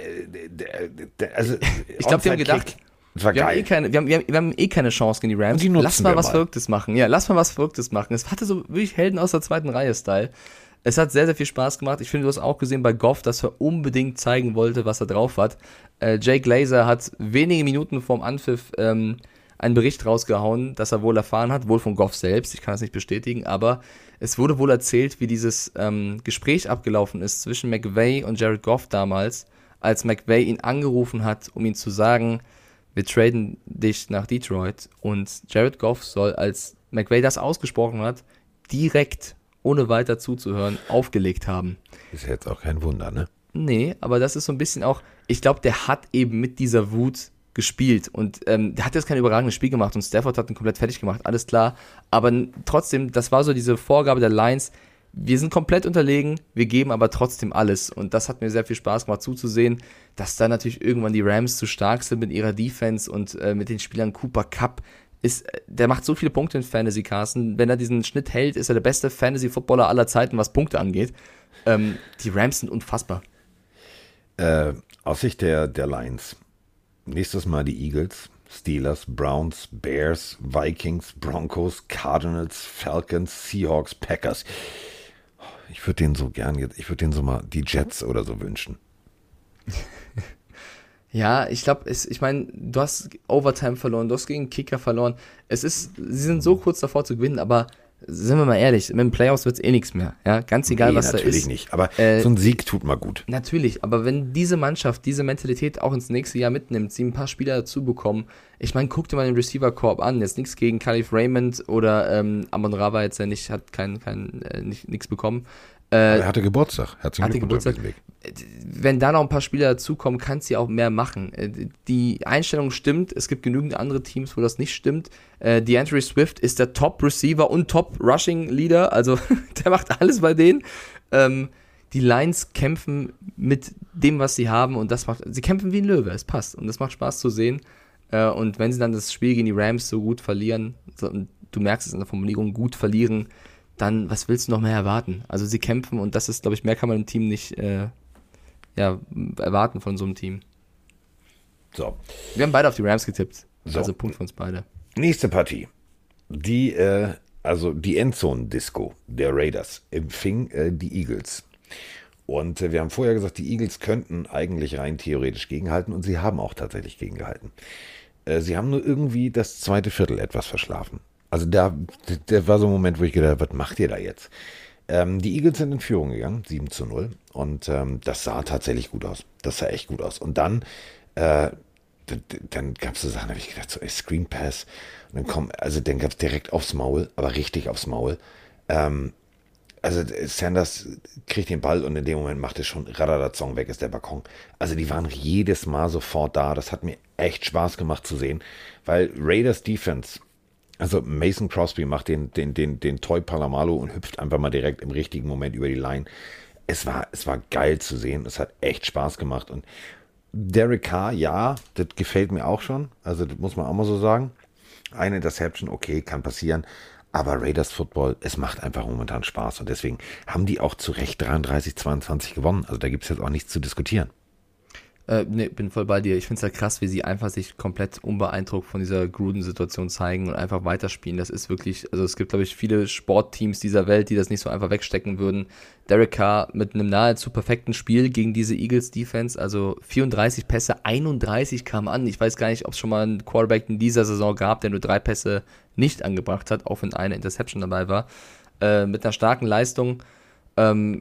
also, Ich glaube, wir haben gedacht, Onside-Kick. Es war wir haben, geil. eh keine, wir, haben, wir haben eh keine Chance gegen die Rams. Und die nutzen Lass mal wir was mal. Verrücktes machen. Ja, lass mal was Verrücktes machen. Es hatte so wirklich Helden aus der zweiten Reihe-Style. Es hat sehr, sehr viel Spaß gemacht. Ich finde, du hast auch gesehen bei Goff, dass er unbedingt zeigen wollte, was er drauf hat. Äh, Jay Glazer hat wenige Minuten vorm Anpfiff ähm, einen Bericht rausgehauen, dass er wohl erfahren hat, wohl von Goff selbst. Ich kann das nicht bestätigen, aber es wurde wohl erzählt, wie dieses ähm, Gespräch abgelaufen ist zwischen McVay und Jared Goff damals, als McVay ihn angerufen hat, um ihm zu sagen, wir traden dich nach Detroit. Und Jared Goff soll, als McVay das ausgesprochen hat, direkt, ohne weiter zuzuhören, aufgelegt haben. Ist ja jetzt auch kein Wunder, ne? Nee, aber das ist so ein bisschen auch, ich glaube, der hat eben mit dieser Wut gespielt und ähm, der hat jetzt kein überragendes Spiel gemacht und Stafford hat ihn komplett fertig gemacht, alles klar, aber n- trotzdem, das war so diese Vorgabe der Lions, wir sind komplett unterlegen, wir geben aber trotzdem alles und das hat mir sehr viel Spaß gemacht zuzusehen, dass da natürlich irgendwann die Rams zu stark sind mit ihrer Defense und äh, mit den Spielern Cooper Kupp, ist, der macht so viele Punkte in Fantasy, Carsten, wenn er diesen Schnitt hält, ist er der beste Fantasy-Footballer aller Zeiten, was Punkte angeht. Ähm, die Rams sind unfassbar. Äh, aus Sicht der, der Lions. Nächstes Mal die Eagles, Steelers, Browns, Bears, Vikings, Broncos, Cardinals, Falcons, Seahawks, Packers. Ich würde denen so gern jetzt, ich würde denen so mal die Jets oder so wünschen. Ja, ich glaube, ich meine, du hast Overtime verloren, du hast gegen Kicker verloren. Es ist, sie sind so kurz davor zu gewinnen, aber sind wir mal ehrlich, mit den Playoffs wird es eh nichts mehr. Ja, ganz egal, Nee, was da ist. natürlich nicht, aber Äh, so ein Sieg tut mal gut. Natürlich, aber wenn diese Mannschaft diese Mentalität auch ins nächste Jahr mitnimmt, sie ein paar Spieler dazu bekommen, ich meine, guck dir mal den Receiver-Korb an, jetzt nichts gegen Khalif Raymond oder ähm, Amon Ra war jetzt ja nicht, hat kein, kein, äh, nicht, nichts bekommen. Äh, er hatte Geburtstag. Herzlichen hatte Glückwunsch auf Geburtstag. diesem Weg. Wenn da noch ein paar Spieler dazukommen, kannst du ja auch mehr machen. Äh, Die Einstellung stimmt, es gibt genügend andere Teams, wo das nicht stimmt. Äh, DeAndre Swift ist der Top-Receiver und Top-Rushing-Leader, also der macht alles bei denen. Ähm, die Lions kämpfen mit dem, was sie haben und das macht, sie kämpfen wie ein Löwe, es passt und das macht Spaß zu sehen. Äh, und wenn sie dann das Spiel gegen die Rams so gut verlieren, so, und du merkst es in der Formulierung, gut verlieren, dann, was willst du noch mehr erwarten? Also sie kämpfen und das ist, glaube ich, mehr kann man im Team nicht äh, ja, erwarten von so einem Team. So. Wir haben beide auf die Rams getippt. So. Also Punkt für uns beide. Nächste Partie. Die, äh, also die Endzone-Disco der Raiders empfing äh, die Eagles. Und äh, wir haben vorher gesagt, die Eagles könnten eigentlich rein theoretisch gegenhalten und sie haben auch tatsächlich gegengehalten. Äh, sie haben nur irgendwie das zweite Viertel etwas verschlafen. Also da, der war so ein Moment, wo ich gedacht habe, was macht ihr da jetzt? Ähm, die Eagles sind in Führung gegangen, sieben zu null. Und ähm, das sah tatsächlich gut aus. Das sah echt gut aus. Und dann, äh, d- d- dann gab es so Sachen, da habe ich gedacht, so ey, Screen Pass. Und dann komm, also dann gab es direkt aufs Maul, aber richtig aufs Maul. Ähm, also Sanders kriegt den Ball und in dem Moment macht es schon Radadazong, weg ist der Balkon. Also die waren jedes Mal sofort da. Das hat mir echt Spaß gemacht zu sehen, weil Raiders Defense, also Mason Crosby macht den, den, den, den Toy Palomalo und hüpft einfach mal direkt im richtigen Moment über die Line. Es war, es war geil zu sehen. Es hat echt Spaß gemacht. Und Derek Carr, ja, das gefällt mir auch schon. Also das muss man auch mal so sagen. Eine Interception, okay, kann passieren. Aber Raiders Football, es macht einfach momentan Spaß. Und deswegen haben die auch zu Recht dreiunddreißig zweiundzwanzig gewonnen. Also da gibt es jetzt auch nichts zu diskutieren. Äh, ne, bin voll bei dir. Ich finde es halt krass, wie sie einfach sich komplett unbeeindruckt von dieser Gruden-Situation zeigen und einfach weiterspielen. Das ist wirklich, also es gibt, glaube ich, viele Sportteams dieser Welt, die das nicht so einfach wegstecken würden. Derek Carr mit einem nahezu perfekten Spiel gegen diese Eagles-Defense, also vierunddreißig Pässe, einunddreißig kamen an. Ich weiß gar nicht, ob es schon mal einen Quarterback in dieser Saison gab, der nur drei Pässe nicht angebracht hat, auch wenn eine Interception dabei war. Äh, mit einer starken Leistung. Ähm,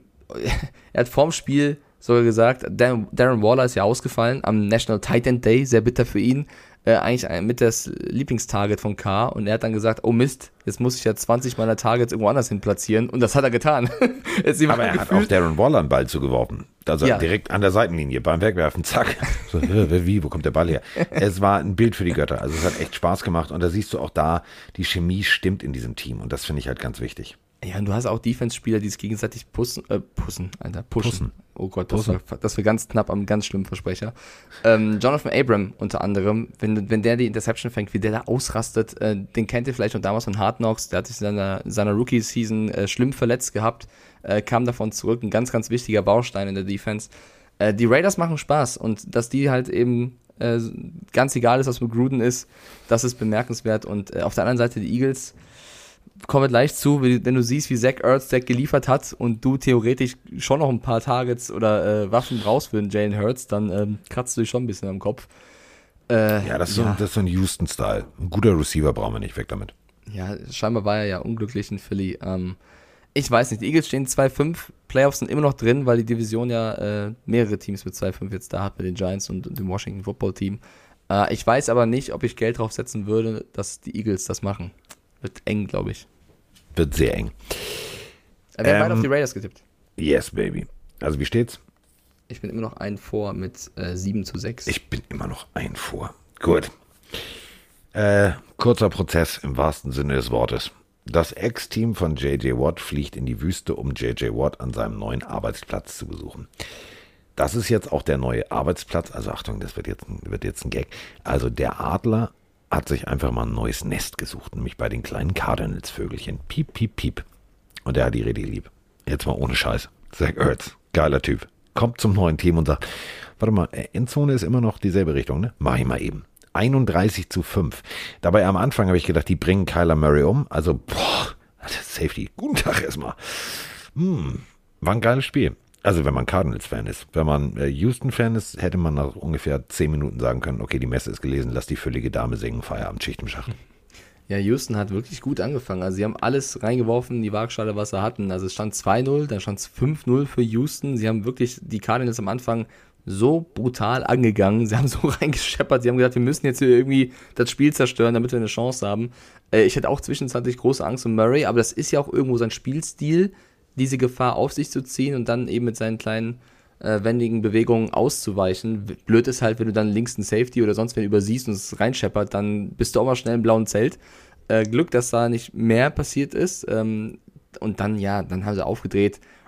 er hat vorm Spiel sogar gesagt, Darren, Darren Waller ist ja ausgefallen am National Tight End Day, sehr bitter für ihn, äh, eigentlich ein, mit das Lieblingstarget von Carr und er hat dann gesagt, oh Mist, jetzt muss ich ja zwanzig meiner Targets irgendwo anders hin platzieren und das hat er getan. Aber er hat auch Darren Waller einen Ball zugeworfen, also ja. direkt an der Seitenlinie beim Wegwerfen, zack, so, wie, wo kommt der Ball her? Es war ein Bild für die Götter, also es hat echt Spaß gemacht und da siehst du auch da, die Chemie stimmt in diesem Team und das finde ich halt ganz wichtig. Ja, und du hast auch Defense-Spieler, die es gegenseitig pussen, äh, pussen, Alter, pushen. Pussen. Oh Gott, das war, das war ganz knapp am ganz schlimmen Versprecher. Ähm, Jonathan Abram unter anderem, wenn, wenn der die Interception fängt, wie der da ausrastet, äh, den kennt ihr vielleicht noch damals von Hard Knocks, der hat sich in seiner, seiner Rookie-Season äh, schlimm verletzt gehabt, äh, kam davon zurück, ein ganz, ganz wichtiger Baustein in der Defense. Äh, die Raiders machen Spaß und dass die halt eben äh, ganz egal ist, was mit Gruden ist, das ist bemerkenswert und äh, auf der anderen Seite die Eagles, kommen gleich zu, wenn du siehst, wie Zach Ertz der geliefert hat und du theoretisch schon noch ein paar Targets oder äh, Waffen brauchst für den Jalen Hurts, dann ähm, kratzt du dich schon ein bisschen am Kopf. Äh, ja, das ist, ja. So, das ist so ein Houston-Style. Ein guter Receiver brauchen wir nicht, weg damit. Ja, scheinbar war er ja unglücklich in Philly. Ähm, ich weiß nicht, die Eagles stehen zwei fünf, Playoffs sind immer noch drin, weil die Division ja äh, mehrere Teams mit zwei fünf jetzt da hat, mit den Giants und, und dem Washington Football Team. Äh, ich weiß aber nicht, ob ich Geld drauf setzen würde, dass die Eagles das machen. Wird eng, glaube ich. Wird sehr eng. Wir haben ähm, beide auf die Raiders getippt. Yes, baby. Also wie steht's? Ich bin immer noch ein vor mit äh, sieben zu sechs. Ich bin immer noch ein vor. Gut. Äh, kurzer Prozess im wahrsten Sinne des Wortes. Das Ex-Team von J J Watt fliegt in die Wüste, um J J Watt an seinem neuen Arbeitsplatz zu besuchen. Das ist jetzt auch der neue Arbeitsplatz. Also Achtung, das wird jetzt, wird jetzt ein Gag. Also der Adler hat sich einfach mal ein neues Nest gesucht, nämlich bei den kleinen Cardinals-Vögelchen. Piep, piep, piep. Und er hat die Rede lieb. Jetzt mal ohne Scheiß. Zach Ertz, geiler Typ. Kommt zum neuen Team und sagt, warte mal, Endzone ist immer noch dieselbe Richtung, ne? Mach ich mal eben. einunddreißig zu fünf. Dabei am Anfang habe ich gedacht, die bringen Kyler Murray um. Also, boah, Safety. Guten Tag erstmal. Hm, war ein geiles Spiel. Also wenn man Cardinals-Fan ist. Wenn man äh, Houston-Fan ist, hätte man nach ungefähr zehn Minuten sagen können, okay, die Messe ist gelesen, lass die füllige Dame singen, Feierabend, Schicht im Schacht. Ja, Houston hat wirklich gut angefangen. Also sie haben alles reingeworfen, die Waagschale, was sie hatten. Also es stand zwei null, dann stand es fünf null für Houston. Sie haben wirklich die Cardinals am Anfang so brutal angegangen. Sie haben so reingescheppert. Sie haben gesagt, wir müssen jetzt hier irgendwie das Spiel zerstören, damit wir eine Chance haben. Äh, ich hatte auch zwischenzeitlich große Angst um Murray, aber das ist ja auch irgendwo sein Spielstil, diese Gefahr auf sich zu ziehen und dann eben mit seinen kleinen äh, wendigen Bewegungen auszuweichen. Blöd ist halt, wenn du dann links einen Safety oder sonst wen übersiehst und es reinscheppert, dann bist du auch mal schnell im blauen Zelt. Äh, Glück, dass da nicht mehr passiert ist. Ähm, und dann, ja, dann haben sie aufgedreht.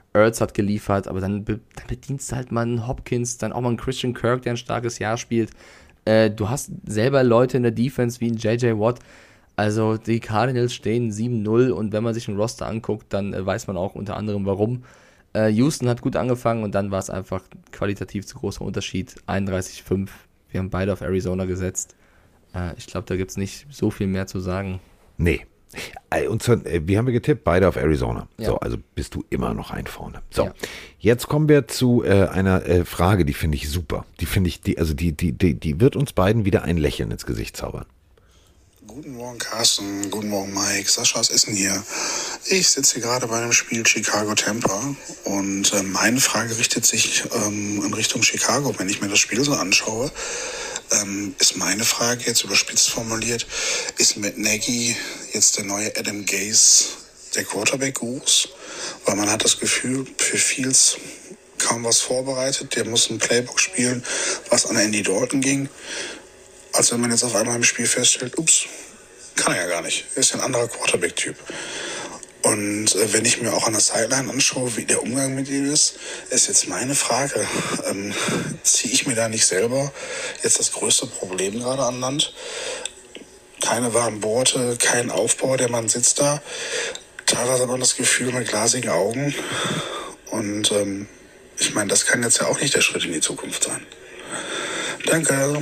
Ertz hat geliefert, aber dann, be- dann bedienst du halt mal einen Hopkins, dann auch mal einen Christian Kirk, der ein starkes Jahr spielt. Äh, du hast selber Leute in der Defense wie ein J J Watt. Also die Cardinals stehen sieben null und wenn man sich den Roster anguckt, dann äh, weiß man auch unter anderem warum. Äh, Houston hat gut angefangen und dann war es einfach qualitativ zu großer Unterschied. einunddreißig fünf. Wir haben beide auf Arizona gesetzt. Äh, ich glaube, da gibt es nicht so viel mehr zu sagen. Nee. Äh, Und so, äh, wie haben wir getippt? Beide auf Arizona. Ja. So, also bist du immer noch ein vorne. So, Ja. jetzt kommen wir zu äh, einer äh, Frage, die finde ich super. Die finde ich, die, also die, die, die, die wird uns beiden wieder ein Lächeln ins Gesicht zaubern. Guten Morgen, Carsten. Guten Morgen, Mike. Sascha aus Essen hier. Ich sitze hier gerade bei einem Spiel Chicago-Tampa und äh, meine Frage richtet sich ähm, in Richtung Chicago. Wenn ich mir das Spiel so anschaue, ähm, ist meine Frage jetzt überspitzt formuliert, ist Matt Nagy jetzt der neue Adam Gase der Quarterback-Gurus? Weil man hat das Gefühl, für Fields kaum was vorbereitet. Der muss ein Playbook spielen, was an Andy Dalton ging. Als wenn man jetzt auf einmal im Spiel feststellt, ups, kann er ja gar nicht. Er ist ja ein anderer Quarterback-Typ. Und äh, wenn ich mir auch an der Sideline anschaue, wie der Umgang mit ihm ist, ist jetzt meine Frage, ähm, ziehe ich mir da nicht selber jetzt das größte Problem gerade an Land? Keine warmen Worte, kein Aufbau, der Mann sitzt da. Teilweise hat man das Gefühl mit glasigen Augen. Und ähm, ich meine, das kann jetzt ja auch nicht der Schritt in die Zukunft sein. Danke.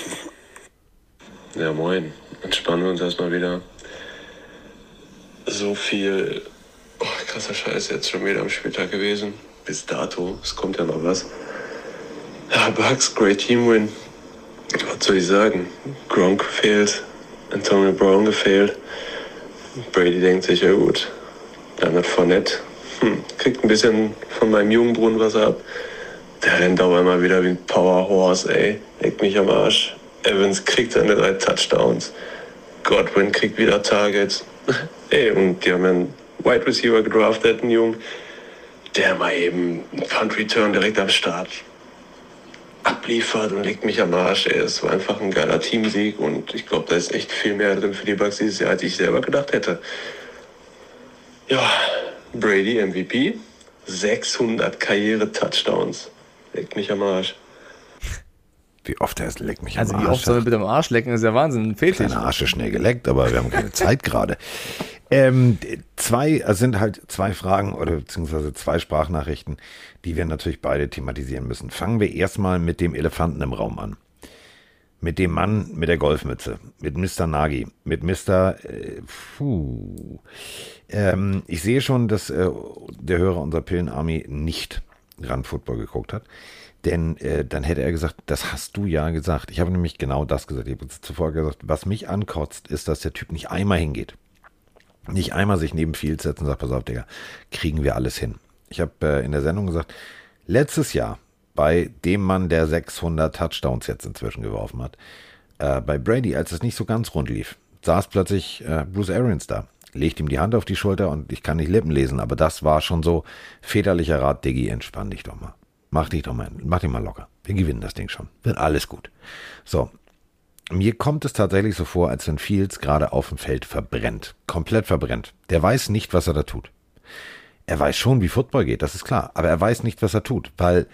Ja, moin. Entspannen wir uns erstmal wieder. So viel oh, krasser Scheiß jetzt schon wieder am Spieltag gewesen. Bis dato. Es kommt ja noch was. Ja, Bucks, great team win. Was soll ich sagen? Gronk gefehlt. Antonio Brown gefehlt. Brady denkt sich, ja gut. Dann hat Fournette. Hm, kriegt ein bisschen von meinem Jungbrunnenwasser ab. Der rennt aber immer wieder wie ein Powerhorse, ey. Leckt mich am Arsch. Evans kriegt seine drei Touchdowns. Godwin kriegt wieder Targets. Ey, und die haben einen Wide Receiver gedraftet, einen Jungen, der mal eben einen Punt Return direkt am Start abliefert und legt mich am Arsch. Ey, es war einfach ein geiler Teamsieg und ich glaube, da ist echt viel mehr drin für die Bucks dieses Jahr, als ich selber gedacht hätte. Ja, Brady M V P, sechshundert Karriere-Touchdowns. Legt mich am Arsch. Wie oft er es leckt mich Also am wie Arsch. oft soll er bitte am Arsch lecken, das ist ja Wahnsinn, ein Fetisch. Deine Arsch ist schnell geleckt, aber wir haben keine Zeit gerade. Ähm, zwei, also sind halt zwei Fragen oder beziehungsweise zwei Sprachnachrichten, die wir natürlich beide thematisieren müssen. Fangen wir erstmal mit dem Elefanten im Raum an. Mit dem Mann mit der Golfmütze, mit Mister Nagy, mit Mister Äh, puh. Ähm, ich sehe schon, dass äh, der Hörer unserer Pillenarmy nicht Run Football geguckt hat. Denn äh, dann hätte er gesagt, das hast du ja gesagt. Ich habe nämlich genau das gesagt. Ich habe zuvor gesagt, was mich ankotzt, ist, dass der Typ nicht einmal hingeht. Nicht einmal sich neben Fields setzt und sagt, pass auf, Digga, kriegen wir alles hin. Ich habe äh, in der Sendung gesagt, letztes Jahr bei dem Mann, der sechshundert Touchdowns jetzt inzwischen geworfen hat, äh, bei Brady, als es nicht so ganz rund lief, saß plötzlich äh, Bruce Arians da, legt ihm die Hand auf die Schulter und ich kann nicht Lippen lesen, aber das war schon so väterlicher Rat, Diggi, entspann dich doch mal. Mach dich doch mal, mach dich mal locker. Wir gewinnen das Ding schon. Wird alles gut. So. Mir kommt es tatsächlich so vor, als wenn Fields gerade auf dem Feld verbrennt. Komplett verbrennt. Der weiß nicht, was er da tut. Er weiß schon, wie Football geht, das ist klar. Aber er weiß nicht, was er tut, weil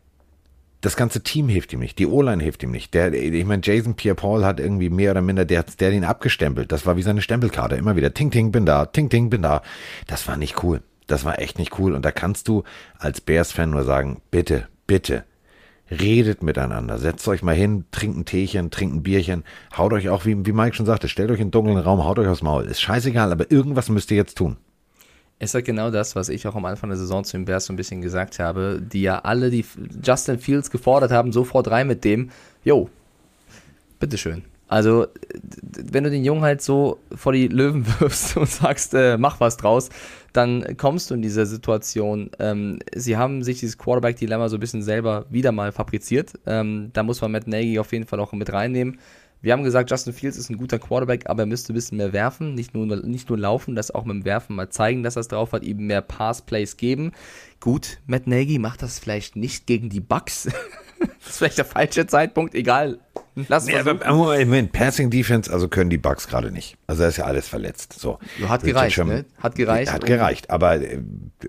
das ganze Team hilft ihm nicht. Die O-Line hilft ihm nicht. Der, ich meine, Jason Pierre-Paul hat irgendwie mehr oder minder, der hat der den abgestempelt. Das war wie seine Stempelkarte. Immer wieder Ting, Ting, bin da, Ting, Ting, bin da. Das war nicht cool. Das war echt nicht cool. Und da kannst du als Bears-Fan nur sagen, bitte, bitte, redet miteinander. Setzt euch mal hin, trinkt ein Teechen, trinkt ein Bierchen. Haut euch auch, wie, wie Mike schon sagte, stellt euch in einen dunklen Raum, haut euch aufs Maul. Ist scheißegal, aber irgendwas müsst ihr jetzt tun. Es ist genau das, was ich auch am Anfang der Saison zu den Bears so ein bisschen gesagt habe, die ja alle, die Justin Fields gefordert haben, sofort rein mit dem, jo, bitteschön. Also, wenn du den Jungen halt so vor die Löwen wirfst und sagst, äh, mach was draus, dann kommst du in diese Situation. Ähm, sie haben sich dieses Quarterback-Dilemma so ein bisschen selber wieder mal fabriziert. Ähm, da muss man Matt Nagy auf jeden Fall auch mit reinnehmen. Wir haben gesagt, Justin Fields ist ein guter Quarterback, aber er müsste ein bisschen mehr werfen, nicht nur, nicht nur laufen, das auch mit dem Werfen mal zeigen, dass er es drauf hat, ihm mehr Pass-Plays geben. Gut, Matt Nagy macht das vielleicht nicht gegen die Bucks. Das ist vielleicht der falsche Zeitpunkt, egal. Lass ja, aber Moment, Passing Defense, also können die Bucks gerade nicht. Also da ist ja alles verletzt. So. Hat gereicht, ne? Hat gereicht. Hat gereicht, aber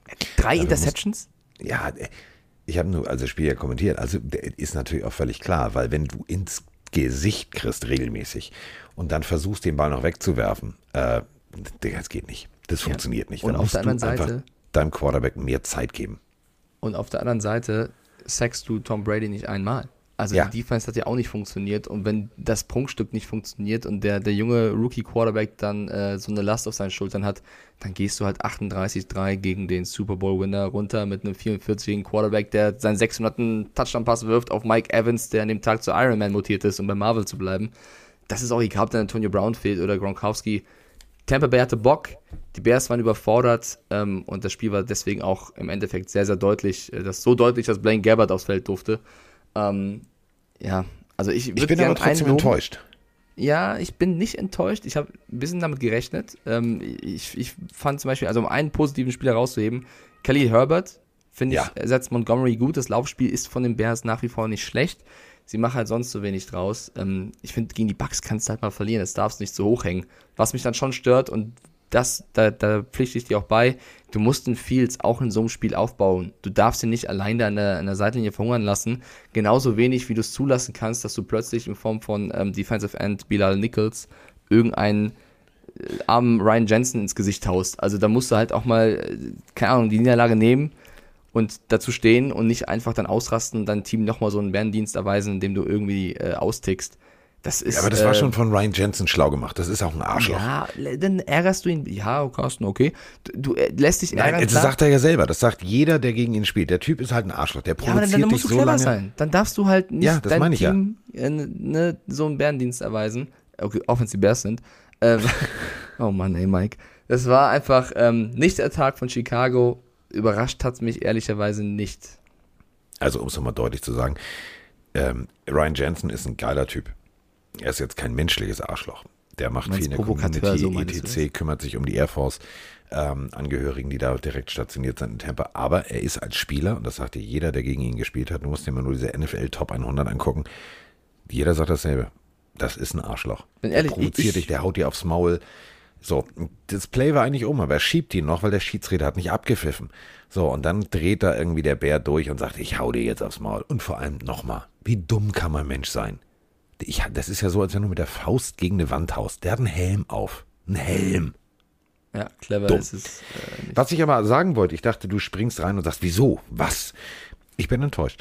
Drei Dafür Interceptions? Muss, ja, ich habe nur, also das Spiel ja kommentiert, also ist natürlich auch völlig klar, weil wenn du ins Gesicht kriegst regelmäßig und dann versuchst, den Ball noch wegzuwerfen, äh, das geht nicht. Das Ja. funktioniert nicht. Und Dann auf musst der du anderen einfach Seite- deinem Quarterback mehr Zeit geben. Und auf der anderen Seite sackst du Tom Brady nicht einmal. Also Ja. die Defense hat ja auch nicht funktioniert und wenn das Prunkstück nicht funktioniert und der, der junge Rookie-Quarterback dann äh, so eine Last auf seinen Schultern hat, dann gehst du halt achtunddreißig drei gegen den Super Bowl-Winner runter mit einem vierundvierzigjährigen Quarterback, der seinen sechshunderten Touchdown-Pass wirft auf Mike Evans, der an dem Tag zu Iron Man mutiert ist, um bei Marvel zu bleiben. Das ist auch egal, ob dann Antonio Brown fehlt oder Gronkowski. Tampa Bay hatte Bock, die Bears waren überfordert ähm, und das Spiel war deswegen auch im Endeffekt sehr, sehr deutlich. äh, Das so deutlich, dass Blaine Gabbert aufs Feld durfte. Ähm, ja, also ich, Ich würd bin gern aber trotzdem einen loben. enttäuscht. Ja, ich bin nicht enttäuscht. Ich habe ein bisschen damit gerechnet. Ähm, ich, ich fand zum Beispiel, also um einen positiven Spieler rauszuheben, Khalil Herbert, finde Ja. ich, ersetzt Montgomery gut. Das Laufspiel ist von den Bears nach wie vor nicht schlecht. Sie machen halt sonst so wenig draus. Ähm, ich finde, gegen die Bucks kannst du halt mal verlieren. Das darfst du nicht so hoch hängen. Was mich dann schon stört und das, da, da pflichte ich dir auch bei, du musst den Fields auch in so einem Spiel aufbauen. Du darfst ihn nicht allein da an der, an der Seitenlinie verhungern lassen. Genauso wenig, wie du es zulassen kannst, dass du plötzlich in Form von ähm, Defensive End Bilal Nichols irgendeinen äh, armen Ryan Jensen ins Gesicht haust. Also da musst du halt auch mal, äh, keine Ahnung, die Niederlage nehmen und dazu stehen und nicht einfach dann ausrasten und dein Team nochmal so einen Bärendienst erweisen, indem du irgendwie äh, austickst. Das ist, Ja, aber das war äh, schon von Ryan Jensen schlau gemacht. Das ist auch ein Arschloch. ja, dann ärgerst du ihn. Ja, Carsten, okay. Du, du äh, lässt dich ärgern. Nein, das klar. sagt er ja selber. Das sagt jeder, der gegen ihn spielt. Der Typ ist halt ein Arschloch. Der Ja, aber dann, provoziert dann dich musst du so clever lange. sein. Dann darfst du halt nicht Ja, das deinem meine ich ja. Team äh, ne, so einen Bärendienst erweisen. Okay, auch wenn es die Bears sind. Ähm, oh Mann, ey, Mike. Das war einfach ähm, nicht der Tag von Chicago. Überrascht hat es mich ehrlicherweise nicht. Also, um es nochmal deutlich zu sagen, ähm, Ryan Jensen ist ein geiler Typ. Er ist jetzt kein menschliches Arschloch. Der macht Meinst viel in der Provokateur, Community, so meinst du et cetera, kümmert sich um die Air Force ähm, Angehörigen, die da direkt stationiert sind in Tampa. Aber er ist als Spieler, und das sagt dir jeder, der gegen ihn gespielt hat, du musst dir mal nur diese N F L Top hundert angucken, jeder sagt dasselbe. Das ist ein Arschloch. Bin ehrlich, der provoziert ich- dich, der haut dir aufs Maul. So, das Play war eigentlich um, aber er schiebt ihn noch, weil der Schiedsrichter hat nicht abgepfiffen. So, und dann dreht da irgendwie der Bär durch und sagt, ich hau dir jetzt aufs Maul. Und vor allem nochmal, wie dumm kann man Mensch sein? Ich, das ist ja so, als wenn du mit der Faust gegen eine Wand haust. Der hat einen Helm auf. Einen Helm. Ja, clever Dumm. ist es äh, nicht. Was ich aber sagen wollte, ich dachte, du springst rein und sagst, wieso? Was? Ich bin enttäuscht.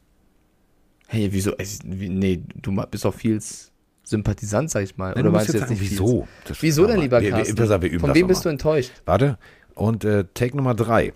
Hey, wieso? Es- wie- Nee, du ma- bist doch viel Sympathisant, sag ich mal. Nein, Oder du musst meinst du jetzt jetzt sagen, nicht wieso? Fields? Das- Wieso denn, nochmal. lieber Wir- wir- Carsten? pass auf, wir üben Von das wem noch bist mal. du enttäuscht? Warte. Und äh, Take Nummer drei.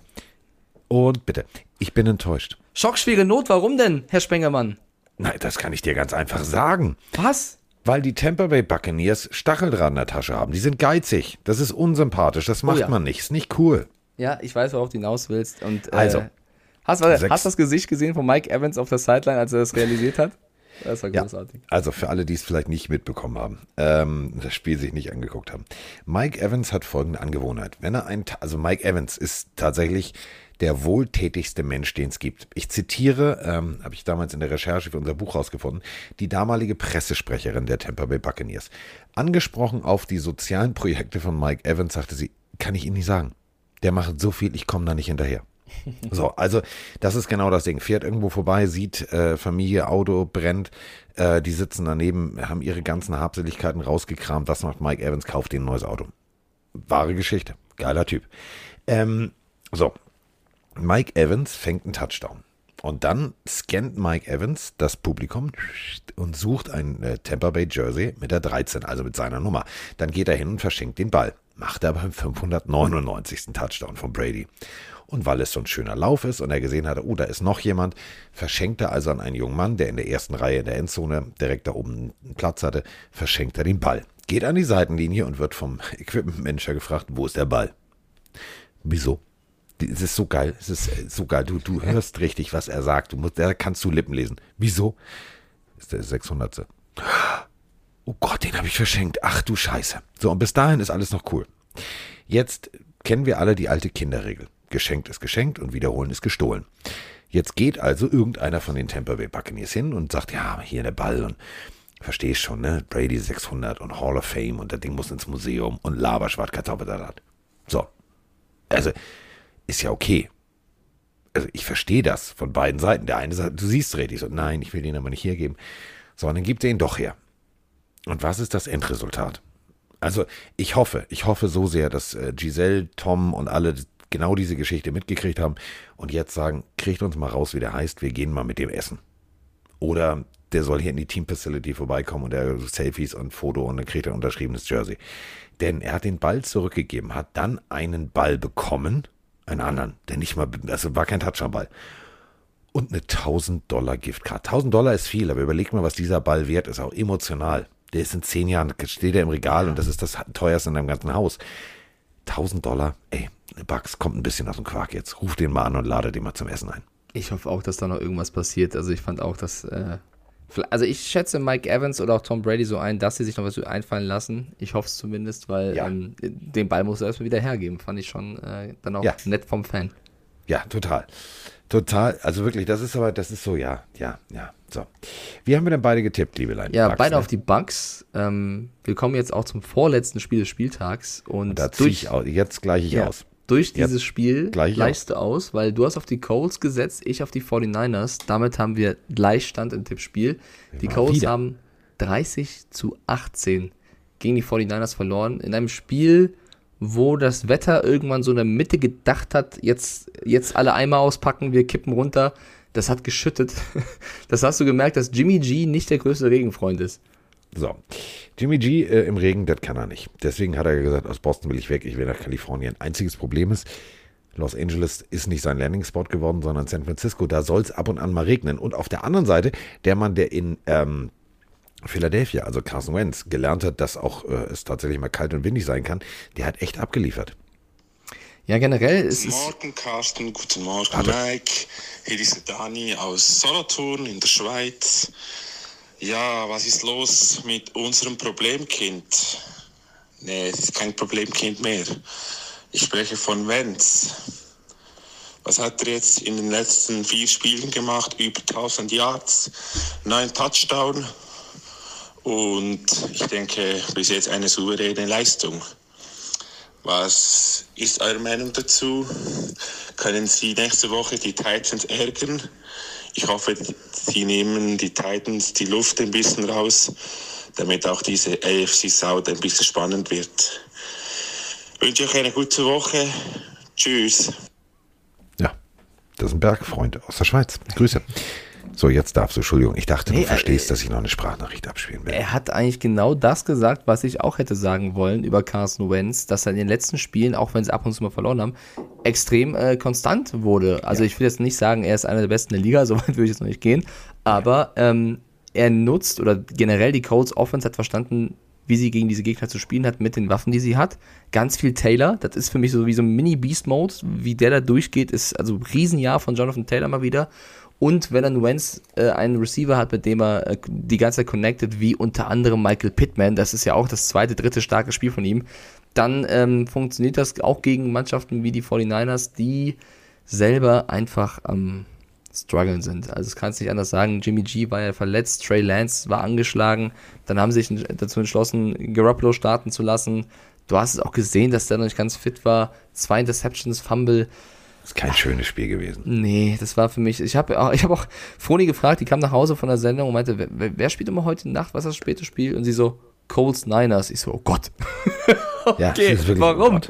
Und bitte, ich bin enttäuscht. Schockschwere Not, warum denn, Herr Spengermann? Nein, das kann ich dir ganz einfach sagen. Was? Weil die Tampa Bay Buccaneers Stacheldraht in der Tasche haben. Die sind geizig. Das ist unsympathisch. Das macht ja. man nicht. Ist nicht cool. Ja, ich weiß, worauf du hinaus willst. Und, äh, Also, hast, warte, sechs- hast du das Gesicht gesehen von Mike Evans auf der Sideline, als er das realisiert hat? Das war Ja, großartig. also für alle, die es vielleicht nicht mitbekommen haben, ähm, das Spiel sich nicht angeguckt haben. Mike Evans hat folgende Angewohnheit. Wenn er ein, Ta- also Mike Evans ist tatsächlich der wohltätigste Mensch, den es gibt. Ich zitiere, ähm, habe ich damals in der Recherche für unser Buch rausgefunden, die damalige Pressesprecherin der Tampa Bay Buccaneers. Angesprochen auf die sozialen Projekte von Mike Evans, sagte sie, kann ich Ihnen nicht sagen. Der macht so viel, ich komme da nicht hinterher. So, also das ist genau das Ding. Fährt irgendwo vorbei, sieht äh, Familie, Auto, brennt, äh, die sitzen daneben, haben ihre ganzen Habseligkeiten rausgekramt. Was macht Mike Evans? Kauft ihnen ein neues Auto. Wahre Geschichte. Geiler Typ. Ähm, so, Mike Evans fängt einen Touchdown. Und dann scannt Mike Evans das Publikum und sucht ein äh, Tampa Bay Jersey mit der dreizehn, also mit seiner Nummer. Dann geht er hin und verschenkt den Ball. Macht er beim fünfhundertneunundneunzigsten Touchdown von Brady. Und weil es so ein schöner Lauf ist und er gesehen hat, oh, da ist noch jemand, verschenkt er also an einen jungen Mann, der in der ersten Reihe in der Endzone direkt da oben einen Platz hatte, verschenkt er den Ball. Geht an die Seitenlinie und wird vom Equipment-Manager gefragt, wo ist der Ball? Wieso? Es ist so geil, es ist so geil. Du, du hörst richtig, was er sagt. Du musst, da kannst du Lippen lesen. Wieso? Ist der sechshundertste. Oh Gott, den habe ich verschenkt. Ach du Scheiße. So, und bis dahin ist alles noch cool. Jetzt kennen wir alle die alte Kinderregel. Geschenkt ist geschenkt und wiederholen ist gestohlen. Jetzt geht also irgendeiner von den Tampa Bay Buccaneers hin und sagt, ja, hier der Ball und verstehst schon, ne? Brady sechshundert und Hall of Fame und das Ding muss ins Museum und Laberschwart Kartoffelsalat. So. Also, ist ja okay. Also ich verstehe das von beiden Seiten. Der eine sagt, du siehst richtig. So, nein, ich will den aber nicht hergeben. So, und dann gibt er ihn doch her. Und was ist das Endresultat? Also ich hoffe, ich hoffe so sehr, dass äh, Giselle, Tom und alle genau diese Geschichte mitgekriegt haben und jetzt sagen, kriegt uns mal raus, wie der heißt, wir gehen mal mit dem essen. Oder der soll hier in die Team Facility vorbeikommen und der Selfies und Foto und dann kriegt er ein unterschriebenes Jersey. Denn er hat den Ball zurückgegeben, hat dann einen Ball bekommen, einen anderen, der nicht mal, also war kein Touchdown-Ball. Und eine tausend Dollar Giftcard. tausend Dollar ist viel, aber überleg mal, was dieser Ball wert ist, auch emotional. Der ist in zehn Jahren, steht er im Regal und das ist das teuerste in deinem ganzen Haus. tausend Dollar, ey, Bucks kommt ein bisschen aus dem Quark jetzt. Ruf den mal an und lade den mal zum Essen ein. Ich hoffe auch, dass da noch irgendwas passiert. Also ich fand auch, dass, äh, also ich schätze Mike Evans oder auch Tom Brady so ein, dass sie sich noch was einfallen lassen. Ich hoffe es zumindest, weil ja. ähm, den Ball muss er erstmal wieder hergeben. Fand ich schon äh, dann auch ja. nett vom Fan. Ja, total. Total, also wirklich, das ist aber, das ist so, ja, ja, ja, so. Wie haben wir denn beide getippt, liebe Leute? Ja, Bucks, beide ne? auf die Bucks. Ähm, wir kommen jetzt auch zum vorletzten Spiel des Spieltags. Und, und da ziehe durch, ich aus, jetzt gleiche ich ja, aus. Durch dieses jetzt Spiel gleich gleichst du aus, weil du hast auf die Colts gesetzt, ich auf die forty-niners. Damit haben wir Gleichstand im Tippspiel. Wir die waren Colts wieder. haben dreißig zu achtzehn gegen die forty-niners verloren. In einem Spiel, wo das Wetter irgendwann so in der Mitte gedacht hat, jetzt, jetzt alle Eimer auspacken, wir kippen runter. Das hat geschüttet. Das hast du gemerkt, dass Jimmy G nicht der größte Regenfreund ist. So, Jimmy G äh, im Regen, das kann er nicht. Deswegen hat er gesagt, aus Boston will ich weg, ich will nach Kalifornien. Einziges Problem ist, Los Angeles ist nicht sein Landing-Spot geworden, sondern San Francisco. Da soll es ab und an mal regnen. Und auf der anderen Seite, der Mann, der in ähm, Philadelphia, also Carson Wentz, gelernt hat, dass auch äh, es tatsächlich mal kalt und windig sein kann, der hat echt abgeliefert. Ja, generell ist Guten es... Morgen, Carsten. Guten Morgen, Warte. Mike. Hier ist der Dani aus Solothurn in der Schweiz. Ja, was ist los mit unserem Problemkind? Nee, es ist kein Problemkind mehr. Ich spreche von Wentz. Was hat er jetzt in den letzten vier Spielen gemacht? Über tausend Yards, neun Touchdown. Und ich denke, bis jetzt eine souveräne Leistung. Was ist eure Meinung dazu? Können Sie nächste Woche die Titans ärgern? Ich hoffe, Sie nehmen die Titans die Luft ein bisschen raus, damit auch diese A F C South ein bisschen spannend wird. Ich wünsche euch eine gute Woche. Tschüss. Ja, das ist ein Bergfreund aus der Schweiz. Grüße. So, jetzt darfst du, Entschuldigung, ich dachte, du Nee, verstehst, äh, dass ich noch eine Sprachnachricht abspielen will. Er hat eigentlich genau das gesagt, was ich auch hätte sagen wollen über Carson Wentz, dass er in den letzten Spielen, auch wenn sie ab und zu mal verloren haben, extrem äh, konstant wurde. Also Ja. ich will jetzt nicht sagen, er ist einer der Besten der Liga, so weit würde ich jetzt noch nicht gehen, aber ähm, er nutzt, oder generell die Colts Offense hat verstanden, wie sie gegen diese Gegner zu spielen hat, mit den Waffen, die sie hat. Ganz viel Taylor, das ist für mich so wie so ein Mini-Beast-Mode, wie der da durchgeht, ist also ein Riesenjahr von Jonathan Taylor mal wieder. Und wenn dann Wentz äh, einen Receiver hat, mit dem er äh, die ganze Zeit connected, wie unter anderem Michael Pittman, das ist ja auch das zweite, dritte starke Spiel von ihm, dann ähm, funktioniert das auch gegen Mannschaften wie die forty-niners, die selber einfach am ähm, struggeln sind. Also das kannst du nicht anders sagen. Jimmy G war ja verletzt, Trey Lance war angeschlagen, dann haben sie sich dazu entschlossen, Garoppolo starten zu lassen. Du hast es auch gesehen, dass der noch nicht ganz fit war. Zwei Interceptions, Fumble. Das ist kein schönes Spiel gewesen. Nee, das war für mich, ich habe auch, ich hab auch Froni gefragt, die kam nach Hause von der Sendung und meinte, wer, wer spielt immer heute Nacht, was ist das späte Spiel? Und sie so, Colts Niners. Ich so, oh Gott. Ja, okay, das ist wirklich, warum? oh Gott.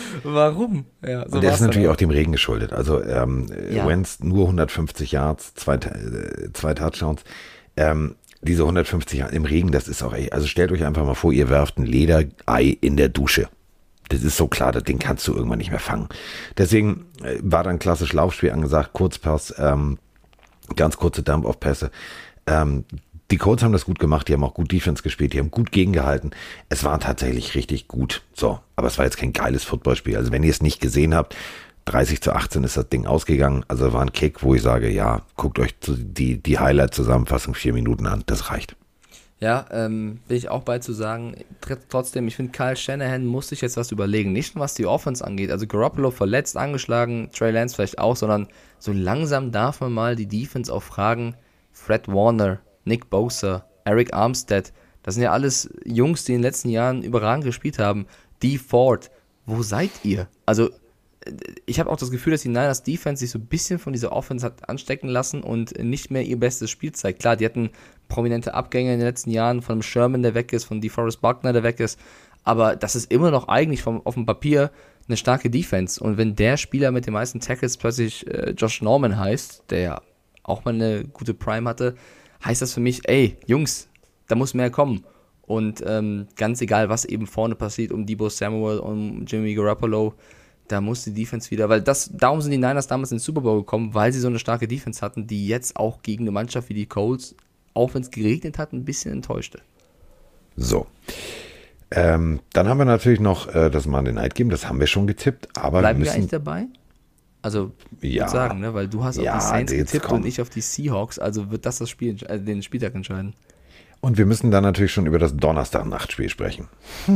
Warum? Ja, so Und der war's ist natürlich dann auch dem Regen geschuldet. Also ähm, Ja. Wentz nur hundertfünfzig Yards, zwei, äh, zwei Touchdowns. Ähm, diese hundertfünfzig Yards im Regen, das ist auch, ey, also stellt euch einfach mal vor, ihr werft ein Lederei in der Dusche. Das ist so klar, das Ding kannst du irgendwann nicht mehr fangen. Deswegen äh, war dann klassisch Laufspiel angesagt, Kurzpass, ähm, ganz kurze Dump-Off-Pässe. Ähm, die Colts haben das gut gemacht, die haben auch gut Defense gespielt, die haben gut gegengehalten. Es war tatsächlich richtig gut. So, aber es war jetzt kein geiles Footballspiel. Also wenn ihr es nicht gesehen habt, dreißig zu achtzehn ist das Ding ausgegangen. Also war ein Kick, wo ich sage, ja, guckt euch die, die Highlight-Zusammenfassung vier Minuten an, das reicht. Ja, ähm, will ich auch bei zu sagen, tr- trotzdem, ich finde, Kyle Shanahan muss sich jetzt was überlegen. Nicht nur was die Offense angeht, also Garoppolo verletzt, angeschlagen, Trey Lance vielleicht auch, sondern so langsam darf man mal die Defense auch fragen, Fred Warner, Nick Bosa, Eric Armstead, das sind ja alles Jungs, die in den letzten Jahren überragend gespielt haben. Dee Ford, wo seid ihr? Also, ich habe auch das Gefühl, dass die Niners Defense sich so ein bisschen von dieser Offense hat anstecken lassen und nicht mehr ihr bestes Spiel zeigt. Klar, die hatten prominente Abgänge in den letzten Jahren von einem Sherman, der weg ist, von DeForest Buckner, der weg ist, aber das ist immer noch eigentlich vom, auf dem Papier eine starke Defense. Und wenn der Spieler mit den meisten Tackles plötzlich äh, Josh Norman heißt, der ja auch mal eine gute Prime hatte, heißt das für mich, ey, Jungs, da muss mehr kommen. Und ähm, ganz egal, was eben vorne passiert, um Deebo Samuel, um Jimmy Garoppolo, da muss die Defense wieder, weil das, darum sind die Niners damals in den Super Bowl gekommen, weil sie so eine starke Defense hatten, die jetzt auch gegen eine Mannschaft wie die Colts, auch wenn es geregnet hat, ein bisschen enttäuschte. So. Ähm, dann haben wir natürlich noch äh, das Monday Night Game, das haben wir schon getippt, aber Bleiben wir wir müssen... eigentlich dabei? Also, ich Ja. würde sagen, ne, weil du hast Ja, auf die Saints jetzt getippt komm. und ich auf die Seahawks, also wird das das Spiel, äh, den Spieltag entscheiden. Und wir müssen dann natürlich schon über das Donnerstag-Nachtspiel sprechen.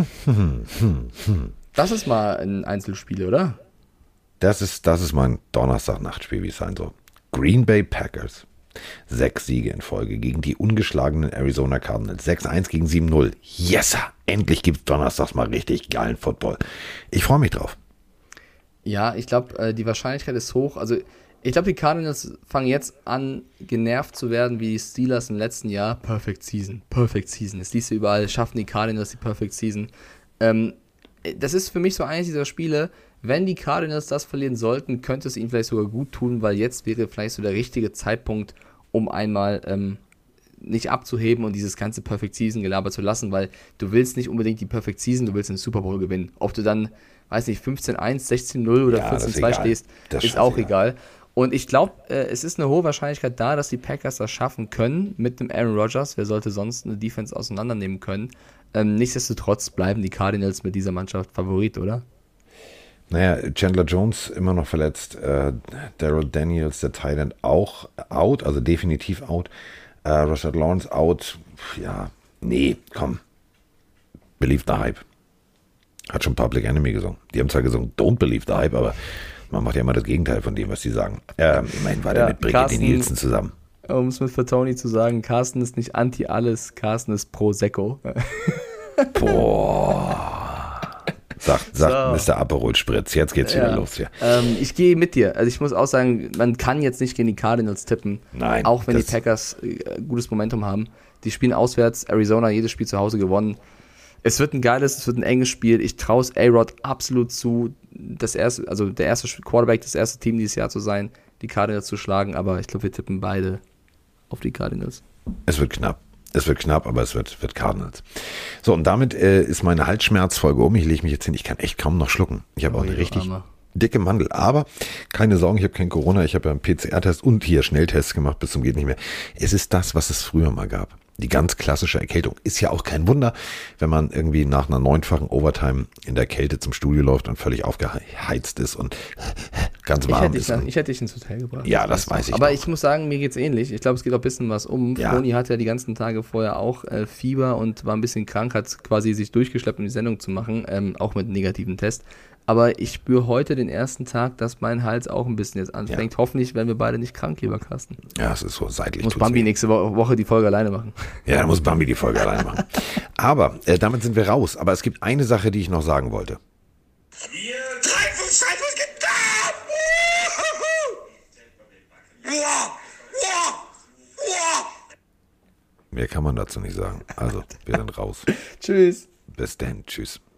Das ist mal ein Einzelspiel, oder? Das ist, das ist mein Donnerstag-Nachtspiel, wie es sein soll. Green Bay Packers. Sechs Siege in Folge gegen die ungeschlagenen Arizona Cardinals. sechs eins gegen sieben null. Yes! Endlich gibt's donnerstags mal richtig geilen Football. Ich freue mich drauf. Ja, ich glaube, äh, die Wahrscheinlichkeit ist hoch. Also, ich glaube, die Cardinals fangen jetzt an, genervt zu werden wie die Steelers im letzten Jahr. Perfect Season, Perfect Season. Das liest du überall, schaffen die Cardinals die Perfect Season. Ähm, das ist für mich so eines dieser Spiele, wenn die Cardinals das verlieren sollten, könnte es ihnen vielleicht sogar gut tun, weil jetzt wäre vielleicht so der richtige Zeitpunkt, um einmal ähm, nicht abzuheben und dieses ganze Perfect Season Gelaber zu lassen, weil du willst nicht unbedingt die Perfect Season, du willst den Super Bowl gewinnen. Ob du dann, weiß nicht, fünfzehn eins, sechzehn null oder Ja, das ist vierzehn zwei egal. stehst, Das ist ist auch egal. egal. Und ich glaube, äh, es ist eine hohe Wahrscheinlichkeit da, dass die Packers das schaffen können mit dem Aaron Rodgers. Wer sollte sonst eine Defense auseinandernehmen können? Ähm, nichtsdestotrotz bleiben die Cardinals mit dieser Mannschaft Favorit, oder? Naja, Chandler Jones immer noch verletzt. Äh, Darrell Daniels, der Tight End, auch out, also definitiv out. Äh, Rashad Lawrence out. Ja, nee, komm. Believe the Hype. Hat schon Public Enemy gesungen. Die haben zwar gesungen, don't believe the Hype, aber man macht ja immer das Gegenteil von dem, was die sagen. Ähm, immerhin war der Ja, mit Brigitte Carsten- Nielsen zusammen. Um es mit Fatoni zu sagen, Carsten ist nicht anti alles, Carsten ist pro Secco. Boah. Sagt, sagt So. Mister Aperol Spritz. Jetzt geht's wieder Ja. los hier. Ähm, ich gehe mit dir. Also ich muss auch sagen, man kann jetzt nicht gegen die Cardinals tippen. Nein, Auch wenn die das- Packers äh, gutes Momentum haben. Die spielen auswärts, Arizona jedes Spiel zu Hause gewonnen. Es wird ein geiles, es wird ein enges Spiel. Ich traue es A-Rod absolut zu, das erste, also der erste Quarterback, das erste Team dieses Jahr zu sein, die Cardinals zu schlagen. Aber ich glaube, wir tippen beide auf die Cardinals. Es wird knapp. Es wird knapp, aber es wird, wird Cardinals. So, und damit äh, ist meine Halsschmerzfolge um. Ich lege mich jetzt hin. Ich kann echt kaum noch schlucken. Ich habe auch Oh, eine du richtig Armer. dicke Mandel. Aber keine Sorgen, ich habe kein Corona. Ich habe ja einen P C R-Test und hier Schnelltests gemacht bis zum geht nicht mehr. Es ist das, was es früher mal gab. Die ganz klassische Erkältung. Ist ja auch kein Wunder, wenn man irgendwie nach einer neunfachen Overtime in der Kälte zum Studio läuft und völlig aufgeheizt ist und ganz Ich warm hätte, dich ist. nach, Und- ich hätte dich ins Hotel gebracht. Ja, das weiß ich Aber doch. ich muss sagen, mir geht's ähnlich. Ich glaube, es geht auch ein bisschen was um. Ja. Froni hatte ja die ganzen Tage vorher auch äh, Fieber und war ein bisschen krank, hat quasi sich durchgeschleppt, um die Sendung zu machen, ähm, auch mit einem negativen Test. Aber ich spüre heute den ersten Tag, dass mein Hals auch ein bisschen jetzt anfängt. Hoffentlich werden wir beide nicht krank, lieber Carsten. Ja, es ist so seitlich. Muss tut's Bambi weh. nächste Wo- Woche die Folge alleine machen. Ja, dann muss Bambi die Folge alleine machen. Aber äh, damit sind wir raus. Aber es gibt eine Sache, die ich noch sagen wollte. drei fünf zwei null getan! Ja, ja, ja. Mehr kann man dazu nicht sagen. Also, wir sind raus. Tschüss. Bis dann. Tschüss.